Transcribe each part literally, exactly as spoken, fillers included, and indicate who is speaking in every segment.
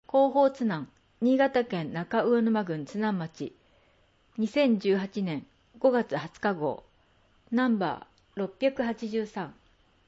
Speaker 1: 広報津南、新潟県中魚沼郡津南町、にせんじゅうはちねんごがつはつか号、ナンバーろっぴゃくはちじゅうさん。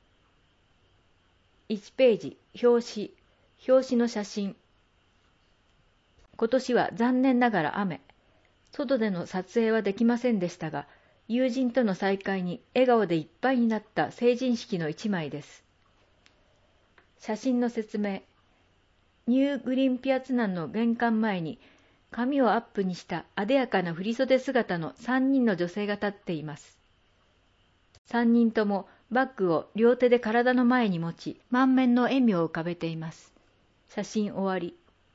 Speaker 1: いちページ、表紙、表紙の写真。今年は残念ながら雨。外での撮影はできませんでしたが、友人との再会に笑顔でいっぱいになった成人式の一枚です。写真の説明。ニューグリーンピア津南の玄関前に、髪をアップにしたあでやかな振袖姿のさんにんの女性が立っています。さんにんともバッグを両手で体の前に持ち、満面の笑みを浮かべています。写真終わり。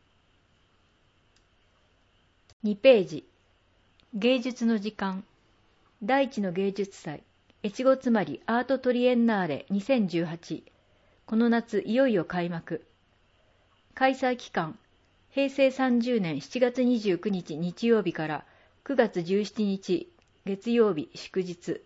Speaker 1: にページ。芸術の時間。第一の芸術祭、越後つまりアートトリエンナーレにせんじゅうはち。この夏いよいよ開幕。開催期間、へいせいさんじゅうねんしちがつにじゅうくにち日曜日からくがつじゅうしちにち月曜日祝日。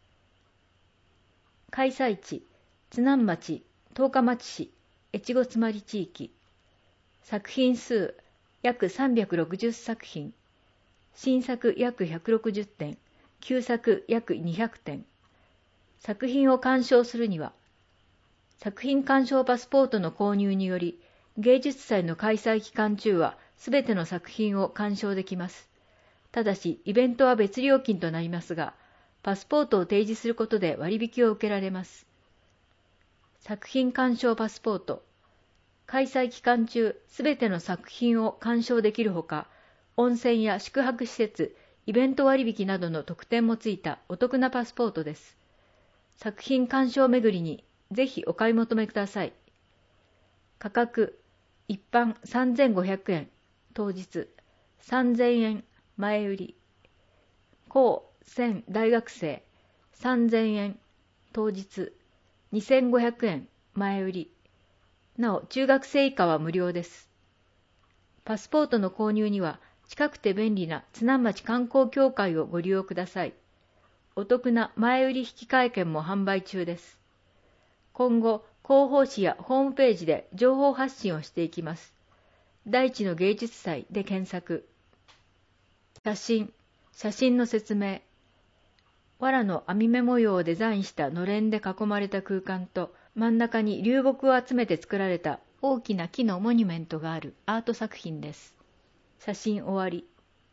Speaker 1: 開催地、津南町、十日町市、越後妻有地域。作品数、約さんびゃくろくじゅっさくひん。新作約ひゃくろくじゅってん、旧作約にひゃくてん。作品を鑑賞するには、作品鑑賞パスポートの購入により、芸術祭の開催期間中はすべての作品を鑑賞できます。ただし、イベントは別料金となりますが、パスポートを提示することで割引を受けられます。作品鑑賞パスポート。開催期間中、すべての作品を鑑賞できるほか、温泉や宿泊施設、イベント割引などの特典もついたお得なパスポートです。作品鑑賞巡りにぜひお買い求めください。価格、一般さんぜんごひゃくえん、当日さんぜんえん前売り。高専大学生さんぜんえん、当日にせんごひゃくえん前売り。なお中学生以下は無料です。パスポートの購入には近くて便利な津南町観光協会をご利用ください。お得な前売り引換券も販売中です。今後、広報誌やホームページで情報発信をしていきます。第一の芸術祭で検索。写真、写真の説明。藁の網目模様をデザインしたのれんで囲まれた空間と、真ん中に流木を集めて作られた大きな木のモニュメントがあるアート作品です。写真終わり。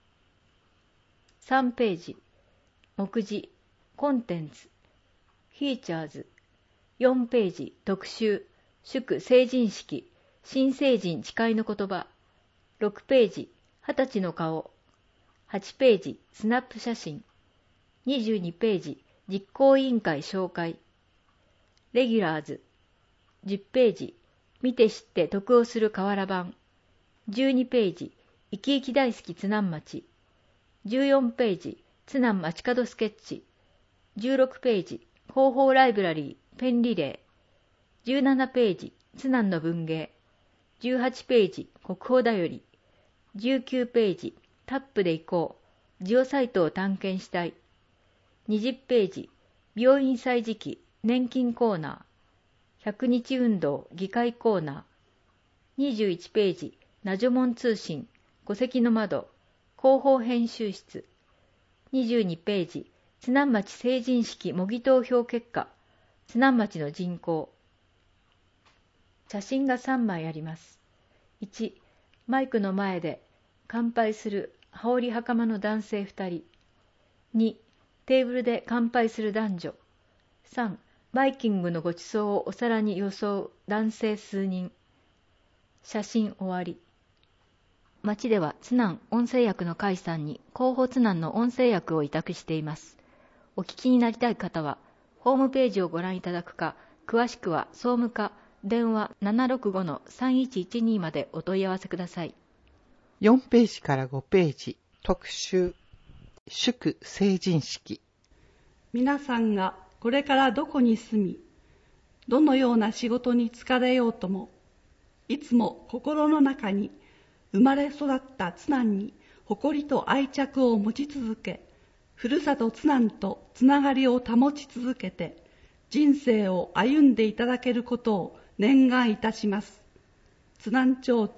Speaker 1: さんページ。目次、コンテンツ、フィーチャーズ。よんページ、特集、祝成人式、新成人誓いの言葉。ろくページ、はたちの顔。はちページ、スナップ写真。にじゅうにページ、実行委員会紹介。レギュラーズ。じゅっページ、見て知って得をする瓦版。じゅうにページ、生き生き大好き津南町。じゅうよんページ、津南街角スケッチ。じゅうろくページ、広報ライブラリー、ペンリレー。じゅうななページ、津南の文芸。じゅうはちページ、国宝だより。じゅうきゅうページ、タップで行こう。ジオサイトを探検したい。にじゅうページ、病院歳時期、年金コーナー。ひゃくにち運動、議会コーナー。にじゅういちページ、ナジョモン通信、戸籍の窓、広報編集室。にじゅうにページ、津南町成人式模擬投票結果、津南町の人口。写真がさんまいあります。いち、マイクの前で乾杯する羽織袴の男性ふたり。に、テーブルで乾杯する男女。さん、バイキングのごちそうをお皿によそう男性数人。写真終わり。町では津南音声役の会さんに広報津南の音声役を委託しています。お聞きになりたい方は、ホームページをご覧いただくか、詳しくは総務課電話 ななろくごのさんいちいちに までお問い合わせください。
Speaker 2: よんページからごページ、特集、祝成人式。
Speaker 3: 皆さんがこれからどこに住み、どのような仕事に就かれようとも、いつも心の中に生まれ育った津南に誇りと愛着を持ち続け、ふるさと津南とつながりを保ち続けて、人生を歩んでいただけることを念願いたします。津南町長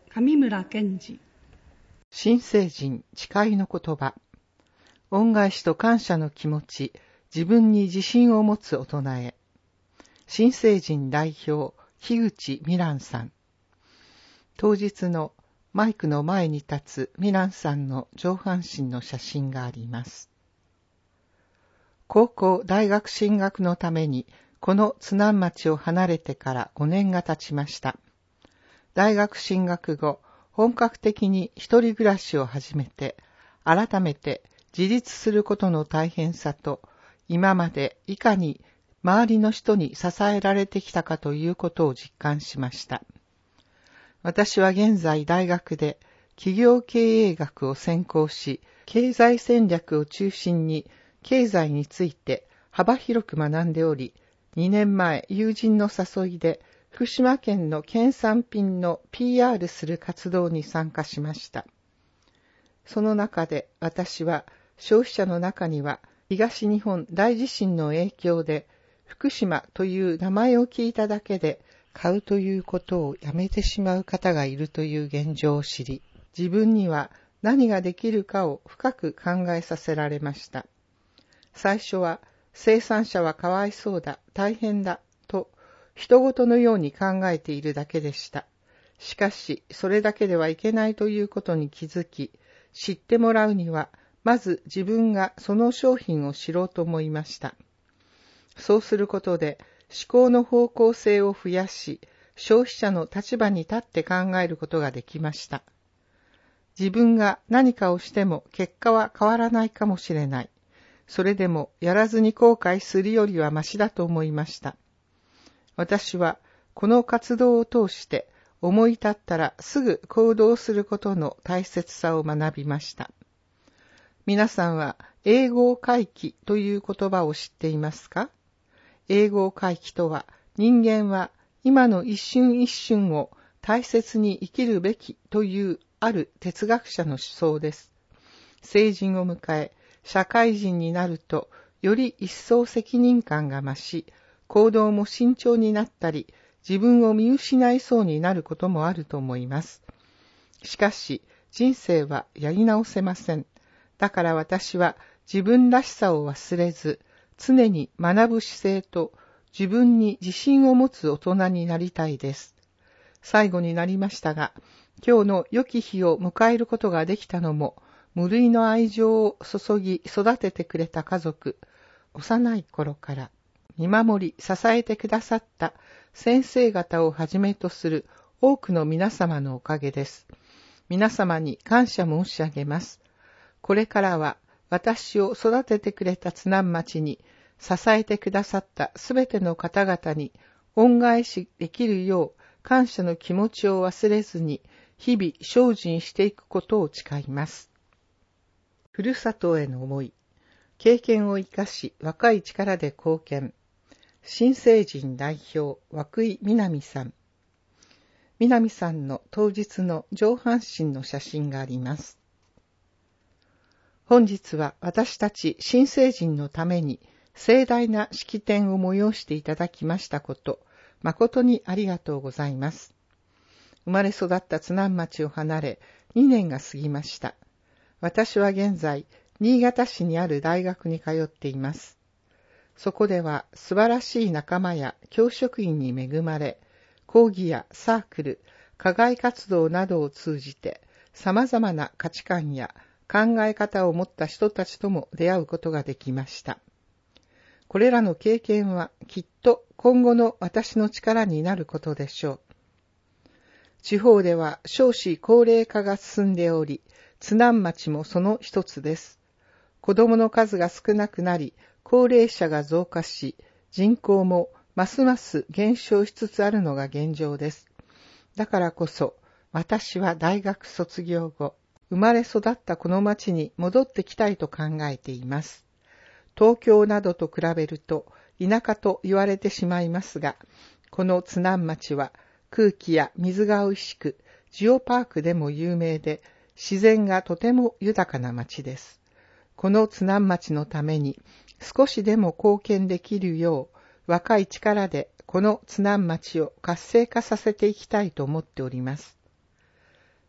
Speaker 3: 上村健二。
Speaker 2: 新成人誓いの言葉。恩返しと感謝の気持ち、自分に自信を持つ大人へ。新成人代表、樋口美蘭さん。当日のマイクの前に立つ美蘭さんの上半身の写真があります。高校、大学進学のために、この津南町を離れてからごねんが経ちました。大学進学後、本格的に一人暮らしを始めて、改めて自立することの大変さと、今までいかに周りの人に支えられてきたかということを実感しました。私は現在大学で企業経営学を専攻し、経済戦略を中心に経済について幅広く学んでおり、にねんまえ友人の誘いで福島県の県産品の ピーアール する活動に参加しました。その中で私は消費者の中には東日本大地震の影響で福島という名前を聞いただけで買うということをやめてしまう方がいるという現状を知り、自分には何ができるかを深く考えさせられました。最初は生産者はかわいそうだ、大変だと人事のように考えているだけでした。しかしそれだけではいけないということに気づき、知ってもらうにはまず自分がその商品を知ろうと思いました。そうすることで思考の方向性を増やし、消費者の立場に立って考えることができました。自分が何かをしても結果は変わらないかもしれない。それでもやらずに後悔するよりはマシだと思いました。私はこの活動を通して思い立ったらすぐ行動することの大切さを学びました。皆さんは永劫回帰という言葉を知っていますか？永劫回帰とは、人間は今の一瞬一瞬を大切に生きるべきというある哲学者の思想です。成人を迎え、社会人になると、より一層責任感が増し、行動も慎重になったり、自分を見失いそうになることもあると思います。しかし、人生はやり直せません。だから私は自分らしさを忘れず、常に学ぶ姿勢と自分に自信を持つ大人になりたいです。最後になりましたが、今日の良き日を迎えることができたのも、無類の愛情を注ぎ育ててくれた家族、幼い頃から見守り支えてくださった先生方をはじめとする多くの皆様のおかげです。皆様に感謝申し上げます。これからは私を育ててくれた津南町に支えてくださったすべての方々に恩返しできるよう感謝の気持ちを忘れずに日々精進していくことを誓います。ふるさとへの思い、経験を生かし若い力で貢献。新成人代表、涌井みなみさん。みなみさんの当日の上半身の写真があります。本日は私たち新成人のために盛大な式典を催していただきましたこと、誠にありがとうございます。生まれ育った津南町を離れにねんが過ぎました。私は現在、新潟市にある大学に通っています。そこでは素晴らしい仲間や教職員に恵まれ、講義やサークル、課外活動などを通じて様々な価値観や考え方を持った人たちとも出会うことができました。これらの経験はきっと今後の私の力になることでしょう。地方では少子高齢化が進んでおり、津南町もその一つです。子供の数が少なくなり、高齢者が増加し、人口もますます減少しつつあるのが現状です。だからこそ、私は大学卒業後、生まれ育ったこの町に戻ってきたいと考えています。東京などと比べると田舎と言われてしまいますが、この津南町は空気や水が美味しく、ジオパークでも有名で、自然がとても豊かな町です。この津南町のために少しでも貢献できるよう、若い力でこの津南町を活性化させていきたいと思っております。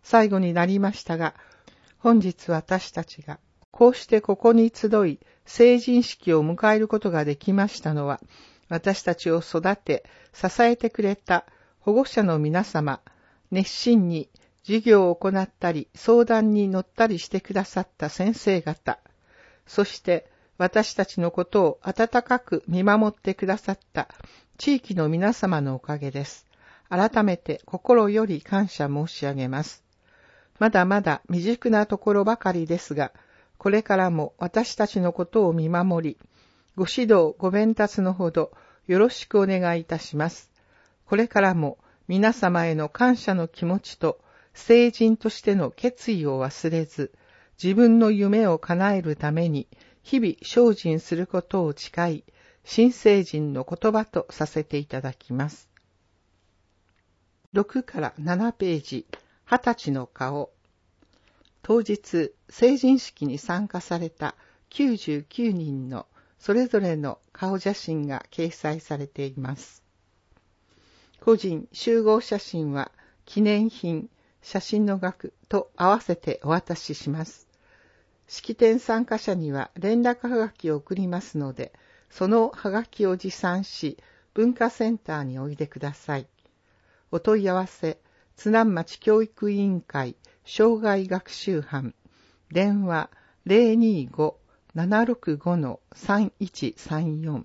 Speaker 2: 最後になりましたが、本日私たちがこうしてここに集い、成人式を迎えることができましたのは、私たちを育て、支えてくれた保護者の皆様、熱心に授業を行ったり、相談に乗ったりしてくださった先生方、そして私たちのことを温かく見守ってくださった地域の皆様のおかげです。改めて心より感謝申し上げます。まだまだ未熟なところばかりですが、これからも私たちのことを見守り、ご指導、ご鞭達のほどよろしくお願いいたします。これからも皆様への感謝の気持ちと成人としての決意を忘れず、自分の夢を叶えるために日々精進することを誓い、新成人の言葉とさせていただきます。ろくからななページ、二十歳の顔。当日、成人式に参加されたきゅうじゅうきゅうにんのそれぞれの顔写真が掲載されています。個人集合写真は記念品、写真の額と合わせてお渡しします。式典参加者には連絡はがきを送りますので、そのはがきを持参し、文化センターにおいでください。お問い合わせ、津南町教育委員会障害学習班、電話 ゼロにーご ななろくご さんいちさんよん。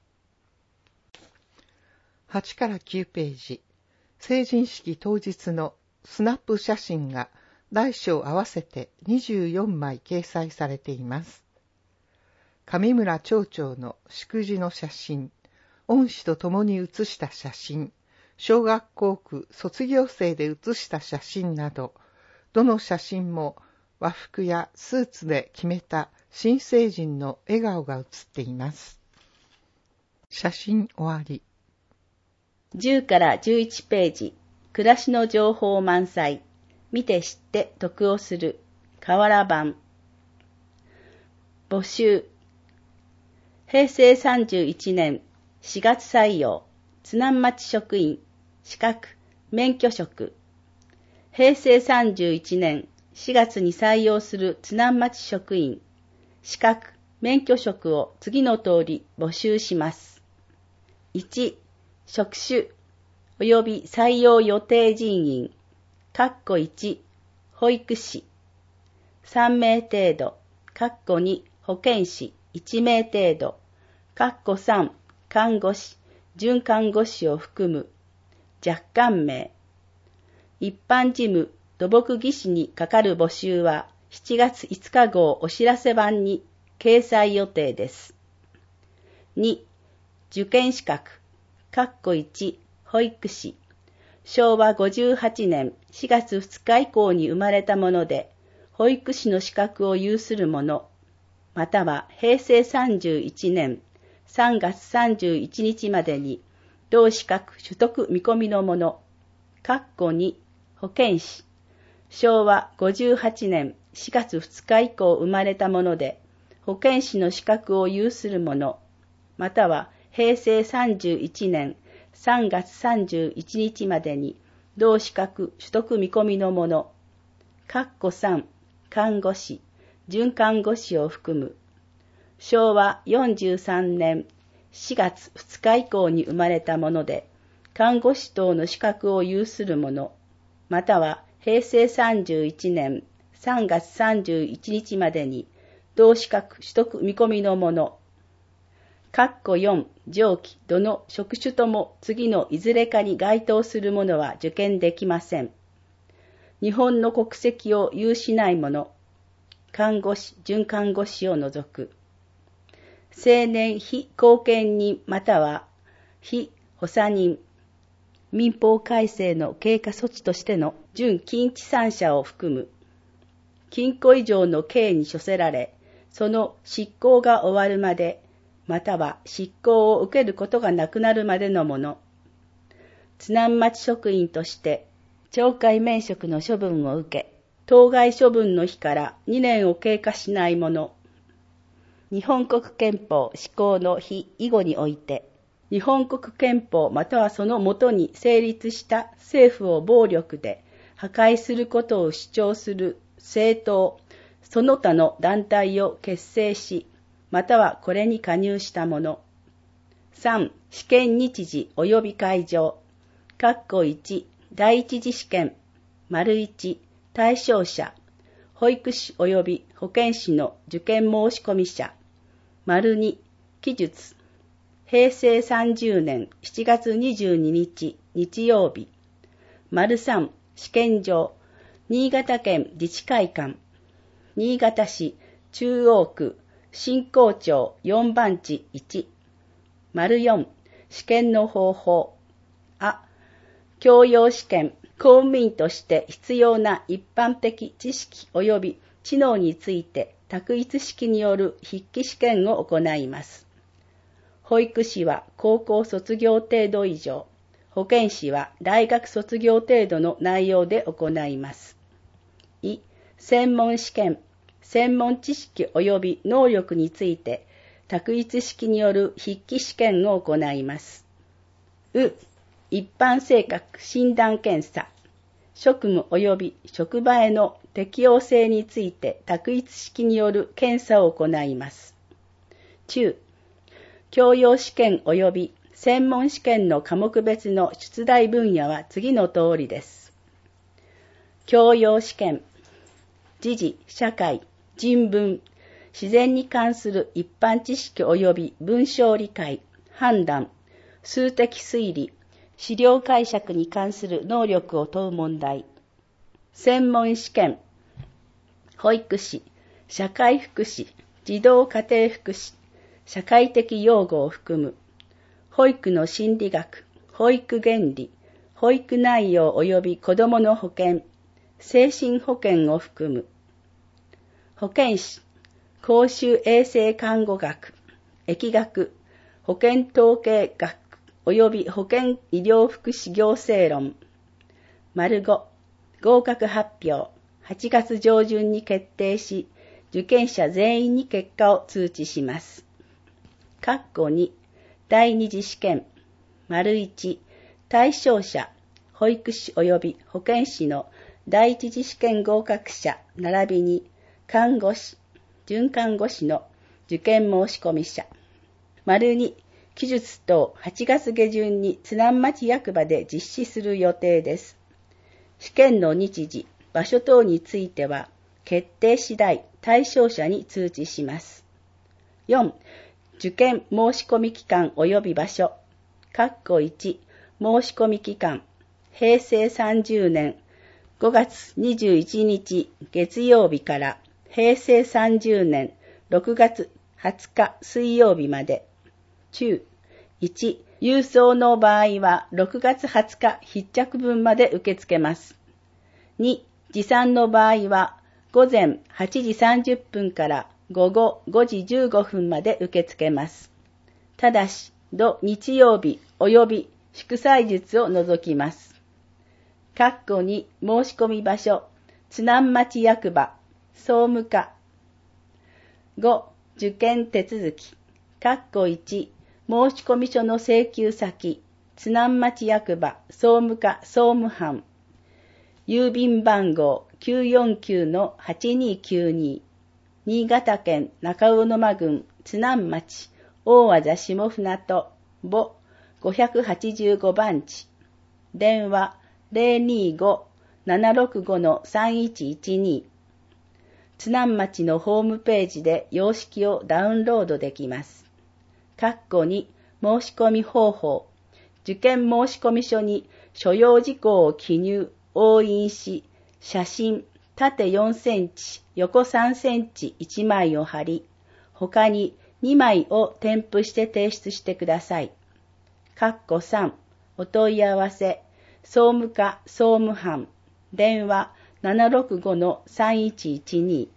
Speaker 2: はちからきゅうページ、成人式当日のスナップ写真が大小合わせてにじゅうよんまい掲載されています。上村町長の祝辞の写真、恩師と共に写した写真、小学校区卒業生で写した写真など、どの写真も和服やスーツで決めた新成人の笑顔が写っています。写真終わり。
Speaker 4: じゅうからじゅういちページ、暮らしの情報満載。見て知って得をする。瓦版。募集。へいせいさんじゅういちねんしがつ採用。津南町職員。資格、免許職。へいせいさんじゅういちねんしがつに採用する津南町職員。資格、免許職を次の通り募集します。いち、職種及び採用予定人員。かっこいち、保育士。さんめい程度。かっこに、保健師いちめい程度。かっこさん、看護師、準看護師を含む。若干名。一般事務、土木技師にかかる募集はしちがついつか号お知らせ版に掲載予定です。に、受験資格、かっこいち、保育士。しょうわごじゅうはちねんしがつふつか以降に生まれたもので、保育士の資格を有する者、またはへいせいさんじゅういちねんさんがつさんじゅういちにちまでに同資格取得見込みの者、かっこに、保健師。しょうわごじゅうはちねんしがつふつか以降生まれたもので、保健師の資格を有する者、またはへいせいさんじゅういちねんさんがつさんじゅういちにちまでに同資格取得見込みの者、かっこさん、看護師、準看護師を含む。しょうわよんじゅうさんねんしがつふつか以降に生まれたもので、看護師等の資格を有する者、またはへいせいさんじゅういちねんさんがつさんじゅういちにちまでに同資格取得見込みの者、かっこよん、上記どの職種とも次のいずれかに該当する者は受験できません。日本の国籍を有しない者、看護師、準看護師を除く。青年非後見人または非補佐人、民法改正の経過措置としての準禁止三者を含む。禁錮以上の刑に処せられ、その執行が終わるまで、または執行を受けることがなくなるまでのもの。津南町職員として、懲戒免職の処分を受け、当該処分の日からにねんを経過しないもの。日本国憲法施行の日以後において、日本国憲法またはその下に成立した政府を暴力で破壊することを主張する政党、その他の団体を結成し、またはこれに加入した者。さん. 試験日時及び会場。括弧いち、第一次試験、丸いち、対象者、保育士及び保健師の受験申込者、丸に、記述、平成さんじゅうねんしちがつにじゅうににち日曜日、丸さん、試験場、新潟県自治会館、新潟市中央区新港町よんばんちいち、丸よん、試験の方法、あ、教養試験、公務員として必要な一般的知識及び知能について択一式による筆記試験を行います。保育士は高校卒業程度以上、保健師は大学卒業程度の内容で行います。い、専門試験、専門知識及び能力について択一式による筆記試験を行います。う、一般性格診断検査、職務及び職場への適応性について択一式による検査を行います。中、教養試験及び専門試験の科目別の出題分野は次の通りです。教養試験、時事、社会、人文、自然に関する一般知識及び文章理解、判断、数的推理、資料解釈に関する能力を問う問題。専門試験、保育士、社会福祉、児童家庭福祉、社会的用語を含む、保育の心理学、保育原理、保育内容及び子どもの保健、精神保健を含む、保健師、公衆衛生看護学、疫学、保健統計学、及び保健医療福祉行政論。丸ご、合格発表、はちがつ上旬に決定し、受験者全員に結果を通知します。括弧に、第二次試験、丸いち、対象者、保育士及び保健師の第一次試験合格者、並びに、看護師、准看護師の受験申込者。丸に、記述等はちがつ下旬に津南町役場で実施する予定です。試験の日時、場所等については、決定次第対象者に通知します。よん. 受験申込期間及び場所。括弧いち、申込期間、平成さんじゅうねんごがつにじゅういちにち月曜日から平成さんじゅうねんろくがつはつか水曜日まで。中、いち、郵送の場合はろくがつはつか必着分まで受け付けます。に、持参の場合は午前はちじさんじゅっぷんから午後ごじじゅうごふんまで受け付けます。ただし、土日曜日及び祝祭日を除きます。括弧に、申込場所、津南町役場、総務課。ご. 受験手続き。括弧いち、申込書の請求先、津南町役場、総務課総務班。郵便番号 きゅうよんきゅうのはちにきゅうに、新潟県中魚沼郡津南町、大字下船渡、母ごひゃくはちじゅうごばんち。電話 ゼロにーご ななろくご さんいちいちに。津南町のホームページで様式をダウンロードできます。括弧に、申し込み方法。受験申込書に所要事項を記入、押印し、写真、縦よんセンチ、横さんセンチいちまいを貼り、他ににまいを添付して提出してください。括弧さん、お問い合わせ、総務課総務班、電話 ななろくごのさんいちいちに。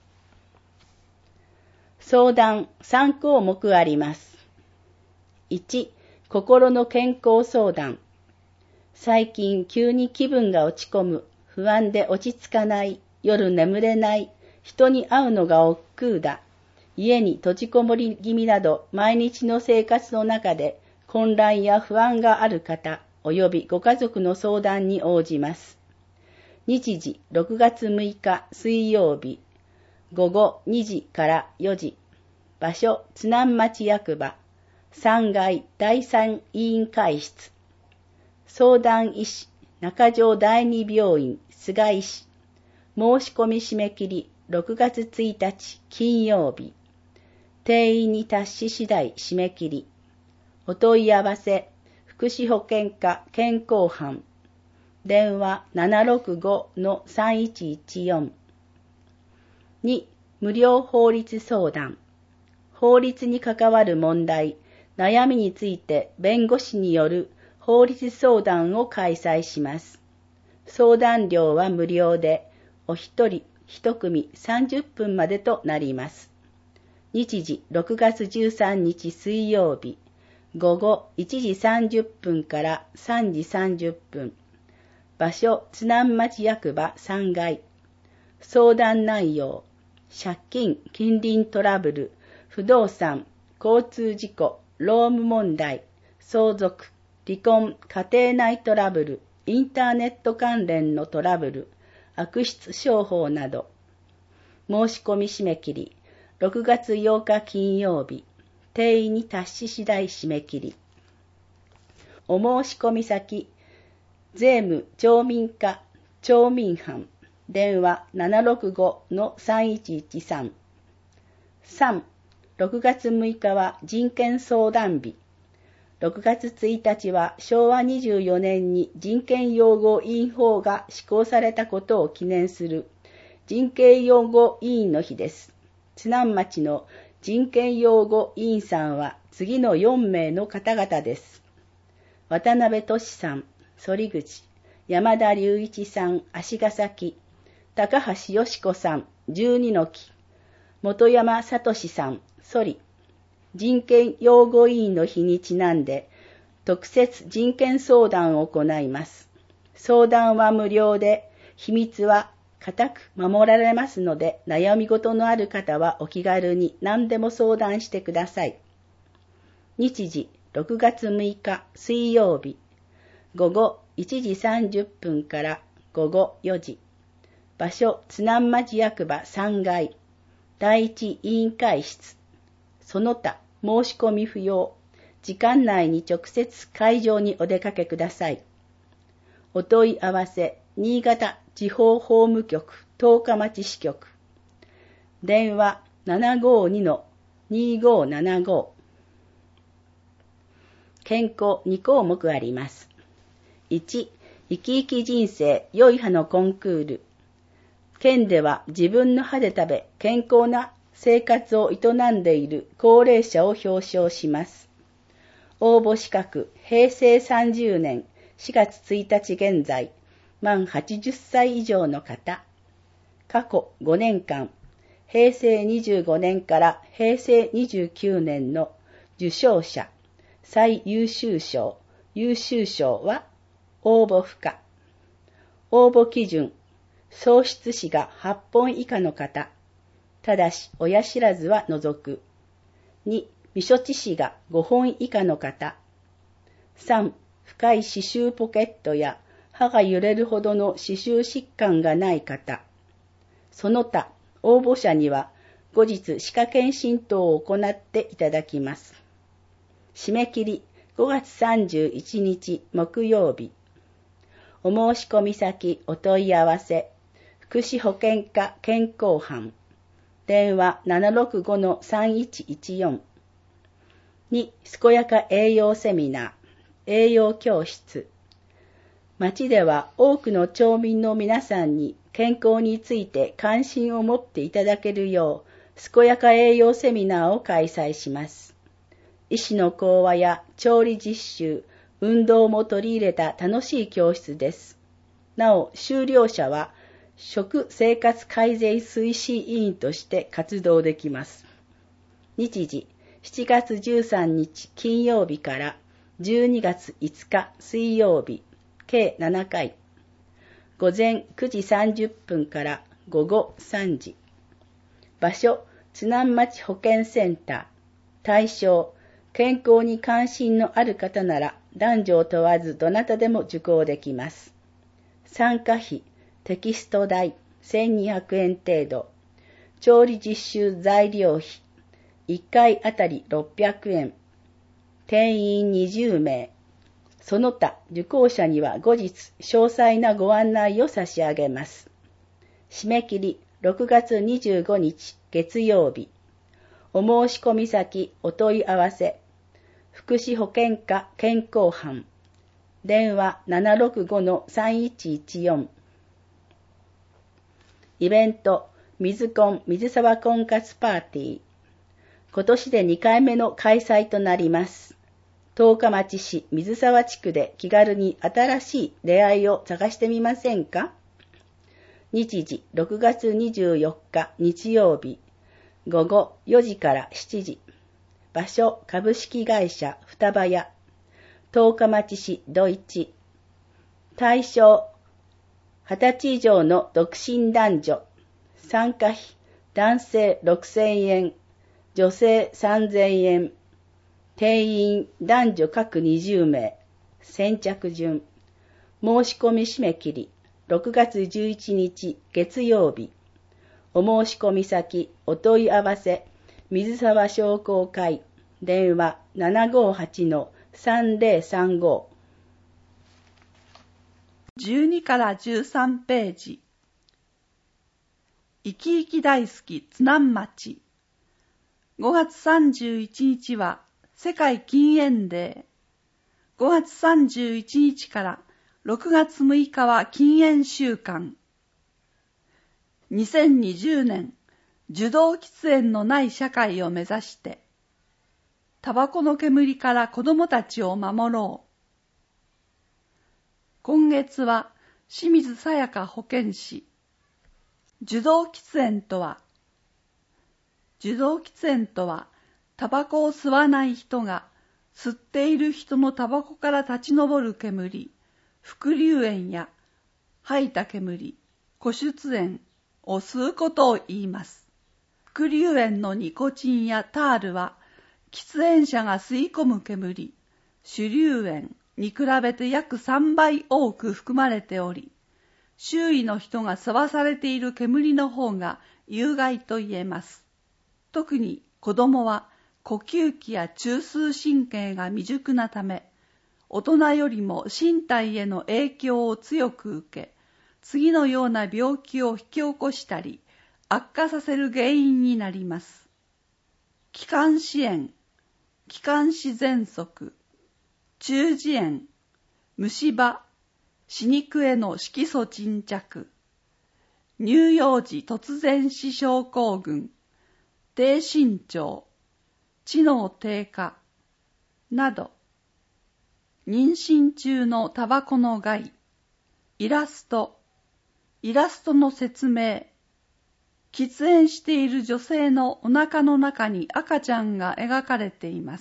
Speaker 4: 相談さんこうもくあります。いち. 心の健康相談。最近急に気分が落ち込む、不安で落ち着かない、夜眠れない、人に会うのが億劫だ、家に閉じこもり気味など毎日の生活の中で混乱や不安がある方、およびご家族の相談に応じます。 日時ろくがつむいか水曜日、ごごにじからよじ。場所、津南町役場、さんがいだいさん委員会室。相談医師、中条第二病院、菅医師。申し込み締め切り、ろくがつついたち金曜日。定員に達し次第締め切り。お問い合わせ、福祉保健課健康班。電話 ななろくごのさんいちいちよん。に、無料法律相談。法律に関わる問題、悩みについて弁護士による法律相談を開催します。相談料は無料で、お一人一組さんじゅっぷんまでとなります。日時ろくがつじゅうさんにち水曜日、ごごいちじさんじゅっぷんからさんじさんじゅっぷん。場所、津南町役場さんがい。相談内容、借金、近隣トラブル、不動産、交通事故、労務問題、相続、離婚、家庭内トラブル、インターネット関連のトラブル、悪質商法など。申し込み締め切り、ろくがつようか金曜日、定員に達し次第締め切り。お申し込み先、税務町民課町民班、電話 ななろくごのさんいちいちさん。さん、ろくがつむいかは人権相談日。ろくがつついたちはしょうわにじゅうよねんに人権擁護委員法が施行されたことを記念する人権擁護委員の日です。津南町の人権擁護委員さんは次のよんめいの方々です。渡辺俊さん、反口、山田隆一さん、足ヶ崎、高橋よし子さん、十二の木、本山聡さん、反。人権擁護委員の日にちなんで、特設人権相談を行います。相談は無料で、秘密は固く守られますので、悩み事のある方はお気軽に何でも相談してください。日時、ろくがつむいか水曜日、ごごいちじさんじゅっぷんからごごよじ。場所、津南町役場さんがい、だいいち委員会室。その他、申し込み不要。時間内に直接会場にお出かけください。お問い合わせ、新潟地方法務局十日町支局。電話 ななごにのにごななご。健康にこうもくあります。いち、生き生き人生良い歯のコンクール。県では自分の歯で食べ健康な生活を営んでいる高齢者を表彰します。応募資格、へいせいさんじゅうねんしがつついたち現在、満はちじゅっさい以上の方。過去ごねんかん、へいせいにじゅうごねんからへいせいにじゅうきゅうねんの受賞者、最優秀賞、優秀賞は応募不可。応募基準、創出紙がはっぽん以下の方。ただし、親知らずは除く。に、未処置紙がごほん以下の方。さん、深い歯周ポケットや歯が揺れるほどの歯周疾患がない方。その他、応募者には後日歯科検診等を行っていただきます。締め切りごがつさんじゅういちにち木曜日。お申し込み先お問い合わせ、福祉保健課健康班。電話 ななろくごのさんいちいちよん。に、健やか栄養セミナー、栄養教室。町では多くの町民の皆さんに健康について関心を持っていただけるよう、健やか栄養セミナーを開催します。医師の講話や調理実習、運動も取り入れた楽しい教室です。なお、修了者は、食生活改善推進委員として活動できます。日時、しちがつじゅうさんにち金曜日からじゅうにがついつか水曜日、計ななかい。午前くじさんじゅっぷんからごごさんじ。場所、津南町保健センター。対象、健康に関心のある方なら男女を問わずどなたでも受講できます。参加費、 テキスト代せんにひゃくえん程度、調理実習材料費いっかいあたりろっぴゃくえん、定員にじゅうめい、その他受講者には後日詳細なご案内を差し上げます。締め切りろくがつにじゅうごにち月曜日。お申し込み先お問い合わせ、福祉保健課健康班、電話 ななろくごのさんいちいちよん。イベント、水婚水沢婚活パーティー。今年でにかいめの開催となります。十日町市水沢地区で気軽に新しい出会いを探してみませんか？日時ろくがつにじゅうよっか日曜日、午後よじからしちじ。場所株式会社双葉屋、十日町市土一。対象はたち以上の独身男女。参加費男性ろくせんえん、女性さんぜんえん。定員男女各にじゅうめい。先着順。申し込み締め切りろくがつじゅういちにち月曜日。お申し込み先お問い合わせ水沢商工会、電話 ななごはちのさんぜろさんご。
Speaker 3: じゅうにからじゅうさんページ。生き生き大好き津南町。ごがつさんじゅういちにちは世界禁煙デー。ごがつさんじゅういちにちからろくがつむいかは禁煙週間。にせんにじゅうねん、受動喫煙のない社会を目指して、タバコの煙から子どもたちを守ろう。今月は清水さやか保健師。受動喫煙とは、受動喫煙とは、タバコを吸わない人が、吸っている人のタバコから立ち上る煙、副流煙や吐いた煙、呼出煙を吸うことを言います。副流煙のニコチンやタールは、喫煙者が吸い込む煙、主流煙に比べて約さんばい多く含まれており、周囲の人が吸わされている煙の方が有害と言えます。特に子供は呼吸器や中枢神経が未熟なため、大人よりも身体への影響を強く受け、次のような病気を引き起こしたり、悪化させる原因になります。気管支炎、気管支喘息、中耳炎、虫歯、歯肉への色素沈着、乳幼児突然死症候群、低身長、知能低下など、妊娠中のタバコの害、イラスト、イラストの説明、喫煙している女性のお腹の中に赤ちゃんが描かれています。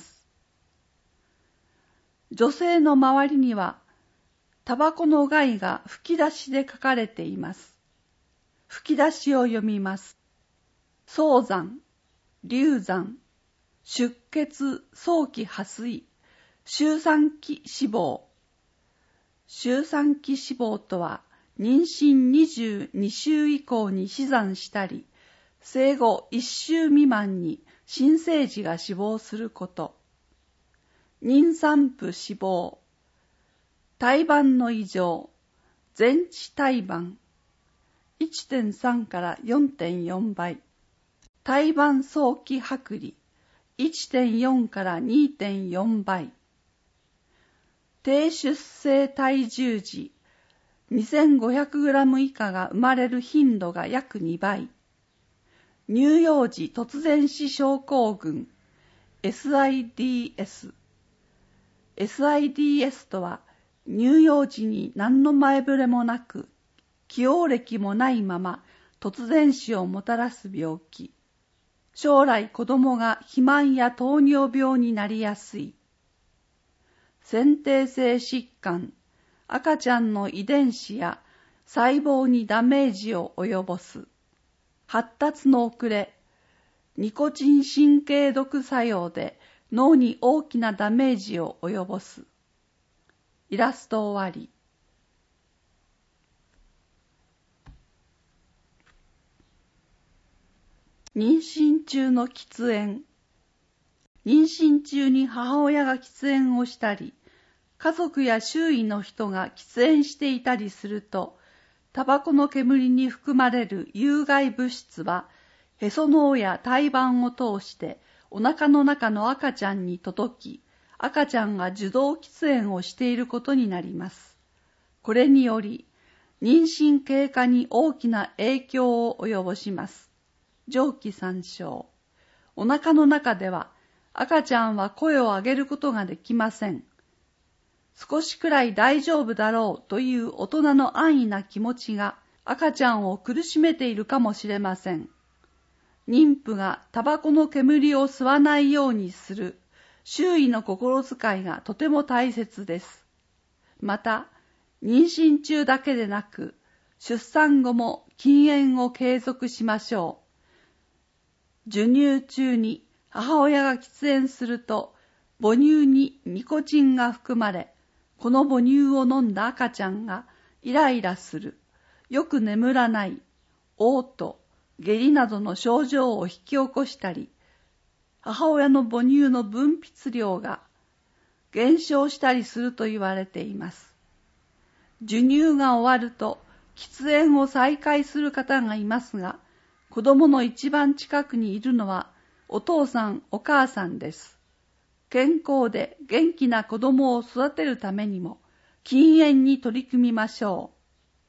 Speaker 3: 女性の周りには、タバコの害が吹き出しで書かれています。吹き出しを読みます。早産、流産、出血、早期破水、周産期死亡。周産期死亡とは、妊娠にじゅうにしゅう以降に死産したり、生後いっしゅう未満に新生児が死亡すること。妊産婦死亡。胎盤の異常、全治胎盤 いってんさん から よんてんよん 倍、胎盤早期剥離 いってんよん から にてんよん 倍、低出生体重時 にせんごひゃくグラム 以下が生まれる頻度が約にばい、乳幼児突然死症候群 エスアイディーエス。エスアイディーエス とは、乳幼児に何の前触れもなく、起用歴もないまま突然死をもたらす病気。将来子供が肥満や糖尿病になりやすい。先天性疾患、赤ちゃんの遺伝子や細胞にダメージを及ぼす。発達の遅れ、ニコチン神経毒作用で脳に大きなダメージを及ぼす。イラスト終わり。 妊娠中の喫煙。妊娠中に母親が喫煙をしたり、家族や周囲の人が喫煙していたりすると、タバコの煙に含まれる有害物質は、へその緒や胎盤を通してお腹の中の赤ちゃんに届き、赤ちゃんが受動喫煙をしていることになります。これにより、妊娠経過に大きな影響を及ぼします。上記参照。お腹の中では赤ちゃんは声を上げることができません。少しくらい大丈夫だろうという大人の安易な気持ちが赤ちゃんを苦しめているかもしれません。妊婦がタバコの煙を吸わないようにする周囲の心遣いがとても大切です。また、妊娠中だけでなく、出産後も禁煙を継続しましょう。授乳中に母親が喫煙すると、母乳にニコチンが含まれ、この母乳を飲んだ赤ちゃんがイライラする、よく眠らない、嘔吐、下痢などの症状を引き起こしたり、母親の母乳の分泌量が減少したりすると言われています。授乳が終わると喫煙を再開する方がいますが、子供の一番近くにいるのはお父さん、お母さんです。健康で元気な子供を育てるためにも禁煙に取り組みましょう。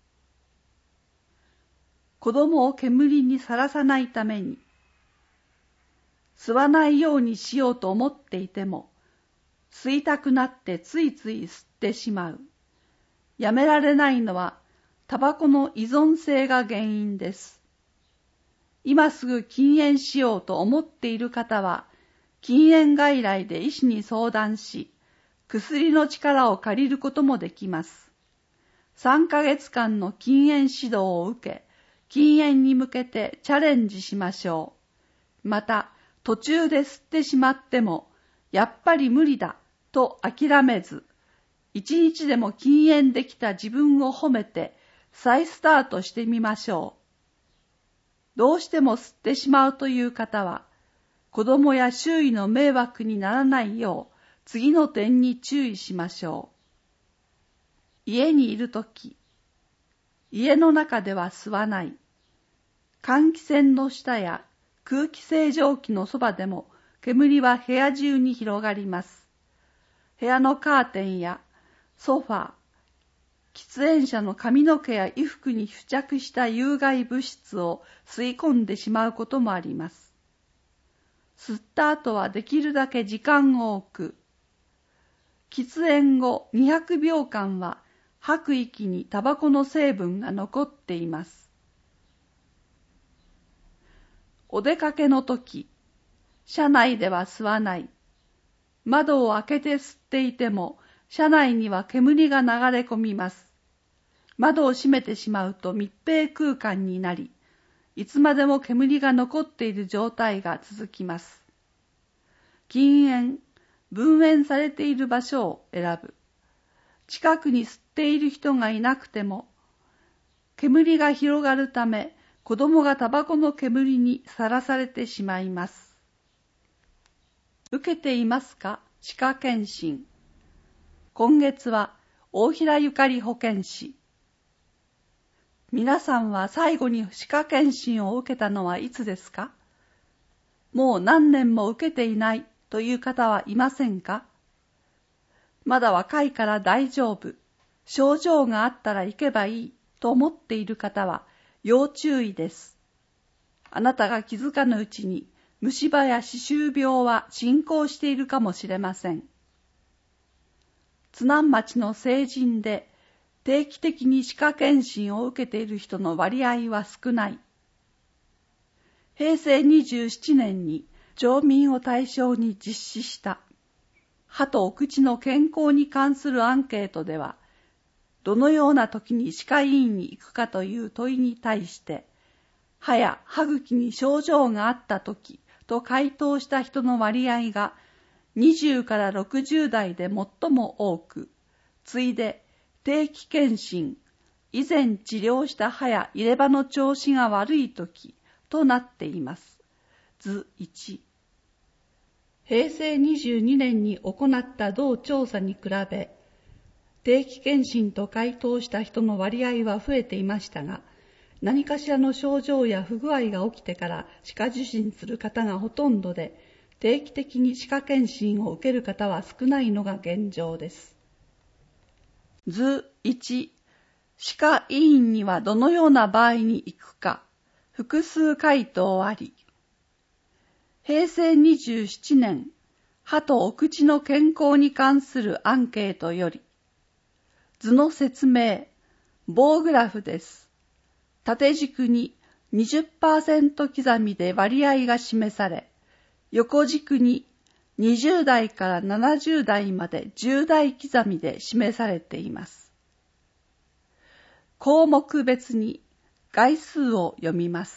Speaker 3: 子供を煙にさらさないために、吸わないようにしようと思っていても、吸いたくなってついつい吸ってしまう。やめられないのはタバコの依存性が原因です。今すぐ禁煙しようと思っている方は、禁煙外来で医師に相談し、薬の力を借りることもできます。さんかげつかんの禁煙指導を受け、禁煙に向けてチャレンジしましょう。また、途中で吸ってしまっても、やっぱり無理だと諦めず、一日でも禁煙できた自分を褒めて再スタートしてみましょう。どうしても吸ってしまうという方は、子供や周囲の迷惑にならないよう次の点に注意しましょう。家にいるとき、家の中では吸わない。換気扇の下や空気清浄機のそばでも煙は部屋中に広がります。部屋のカーテンやソファー、喫煙者の髪の毛や衣服に付着した有害物質を吸い込んでしまうこともあります。吸った後はできるだけ時間を置く。喫煙後にひゃくびょうかんは吐く息にタバコの成分が残っています。お出かけの時、車内では吸わない。窓を開けて吸っていても、車内には煙が流れ込みます。窓を閉めてしまうと密閉空間になり、いつまでも煙が残っている状態が続きます。禁煙、分煙されている場所を選ぶ。近くに吸っている人がいなくても、煙が広がるため、子供がタバコの煙にさらされてしまいます。受けていますか？歯科検診。今月は大平ゆかり保健師。皆さんは最後に歯科検診を受けたのはいつですか？もう何年も受けていないという方はいませんか？まだ若いから大丈夫、症状があったら行けばいいと思っている方は要注意です。あなたが気づかぬうちに虫歯や歯周病は進行しているかもしれません。津南町の成人で定期的に歯科検診を受けている人の割合は少ない。へいせいにじゅうななねんに町民を対象に実施した歯とお口の健康に関するアンケートでは、どのような時に歯科医院に行くかという問いに対して、歯や歯茎に症状があった時と回答した人の割合がにじゅうからろくじゅうだいで最も多く、次いで定期検診、以前治療した歯や入れ歯の調子が悪い時となっています。 図いち。へいせいにじゅうにねんに行った同調査に比べ、定期検診と回答した人の割合は増えていましたが、何かしらの症状や不具合が起きてから歯科受診する方がほとんどで、定期的に歯科検診を受ける方は少ないのが現状です。図いち、歯科医院にはどのような場合に行くか、複数回答あり。へいせいにじゅうななねん、歯とお口の健康に関するアンケートより、図の説明、棒グラフです。縦軸に にじゅっパーセント 刻みで割合が示され、横軸ににじゅうだいからななじゅうだいまでじゅうだい刻みで示されています。項目別に概数を読みます。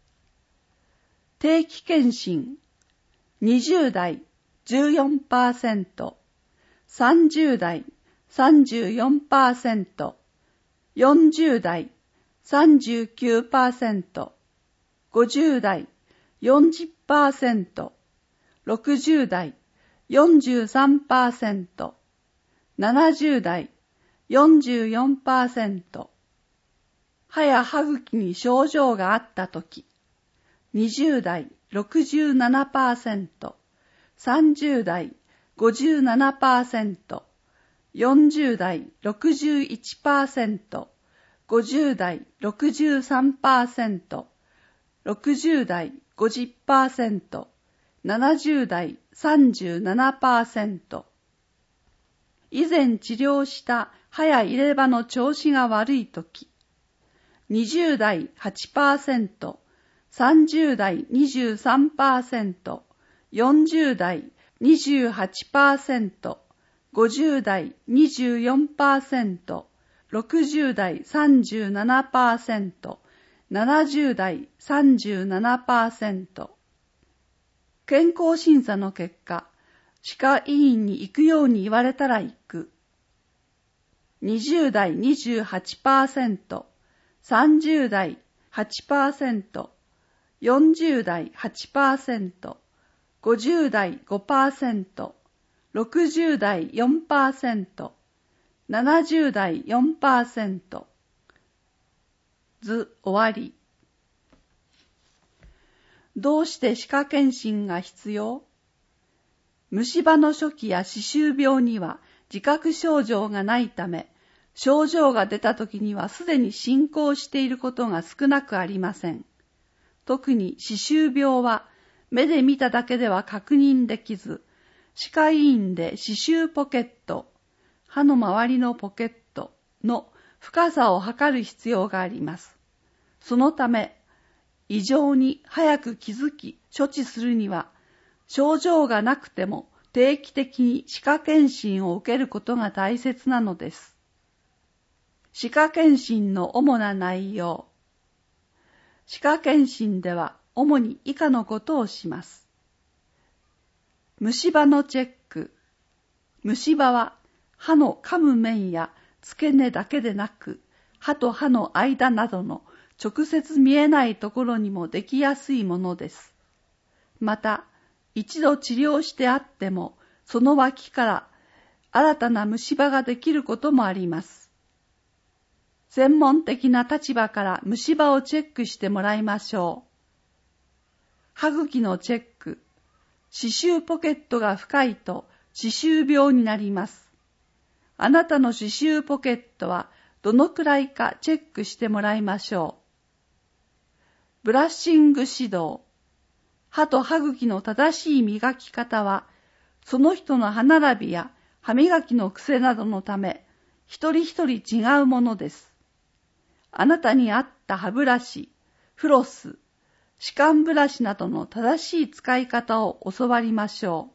Speaker 3: 定期検診、にじゅうだい じゅうよんパーセント、さんじゅうだい さんじゅうよんパーセント、よんじゅうだい さんじゅうきゅうパーセント、ごじゅうだい よんじゅっパーセント、ろくじゅうだい よんじゅうさんパーセント、ななじゅうだい よんじゅうよんパーセント、歯や歯茎に症状があったとき、にじゅうだい ろくじゅうななパーセント、さんじゅうだい ごじゅうななパーセント、よんじゅうだい ろくじゅういちパーセント、ごじゅうだい ろくじゅうさんパーセント、ろくじゅうだい ごじゅっパーセント、ななじゅうだい さんじゅうななパーセント。以前治療した歯や入れ歯の調子が悪いとき、にじゅうだい はちパーセント、さんじゅうだい にじゅうさんパーセント、よんじゅうだい にじゅうはちパーセント、ごじゅうだい にじゅうよんパーセント、ろくじゅうだい さんじゅうななパーセント、ななじゅうだい さんじゅうななパーセント。健康審査の結果、歯科医院に行くように言われたら行く。にじゅうだい にじゅうはちパーセント、さんじゅうだい はちパーセント、よんじゅうだい はちパーセント、ごじゅうだい ごパーセント、ろくじゅうだい よんパーセント、ななじゅうだい よんパーセント。図終わり。どうして歯科検診が必要？虫歯の初期や歯周病には自覚症状がないため、症状が出た時にはすでに進行していることが少なくありません。特に歯周病は目で見ただけでは確認できず、歯科医院で歯周ポケット、歯の周りのポケットの深さを測る必要があります。そのため、異常に早く気づき処置するには、症状がなくても定期的に歯科検診を受けることが大切なのです。歯科検診の主な内容。歯科検診では主に以下のことをします。虫歯のチェック。虫歯は歯の噛む面や付け根だけでなく、歯と歯の間などの直接見えないところにもできやすいものです。また、一度治療してあっても、その脇から新たな虫歯ができることもあります。専門的な立場から虫歯をチェックしてもらいましょう。歯茎のチェック。歯周ポケットが深いと歯周病になります。あなたの歯周ポケットはどのくらいかチェックしてもらいましょう。ブラッシング指導。歯と歯茎の正しい磨き方は、その人の歯並びや歯磨きの癖などのため、一人一人違うものです。あなたに合った歯ブラシ、フロス、歯間ブラシなどの正しい使い方を教わりましょう。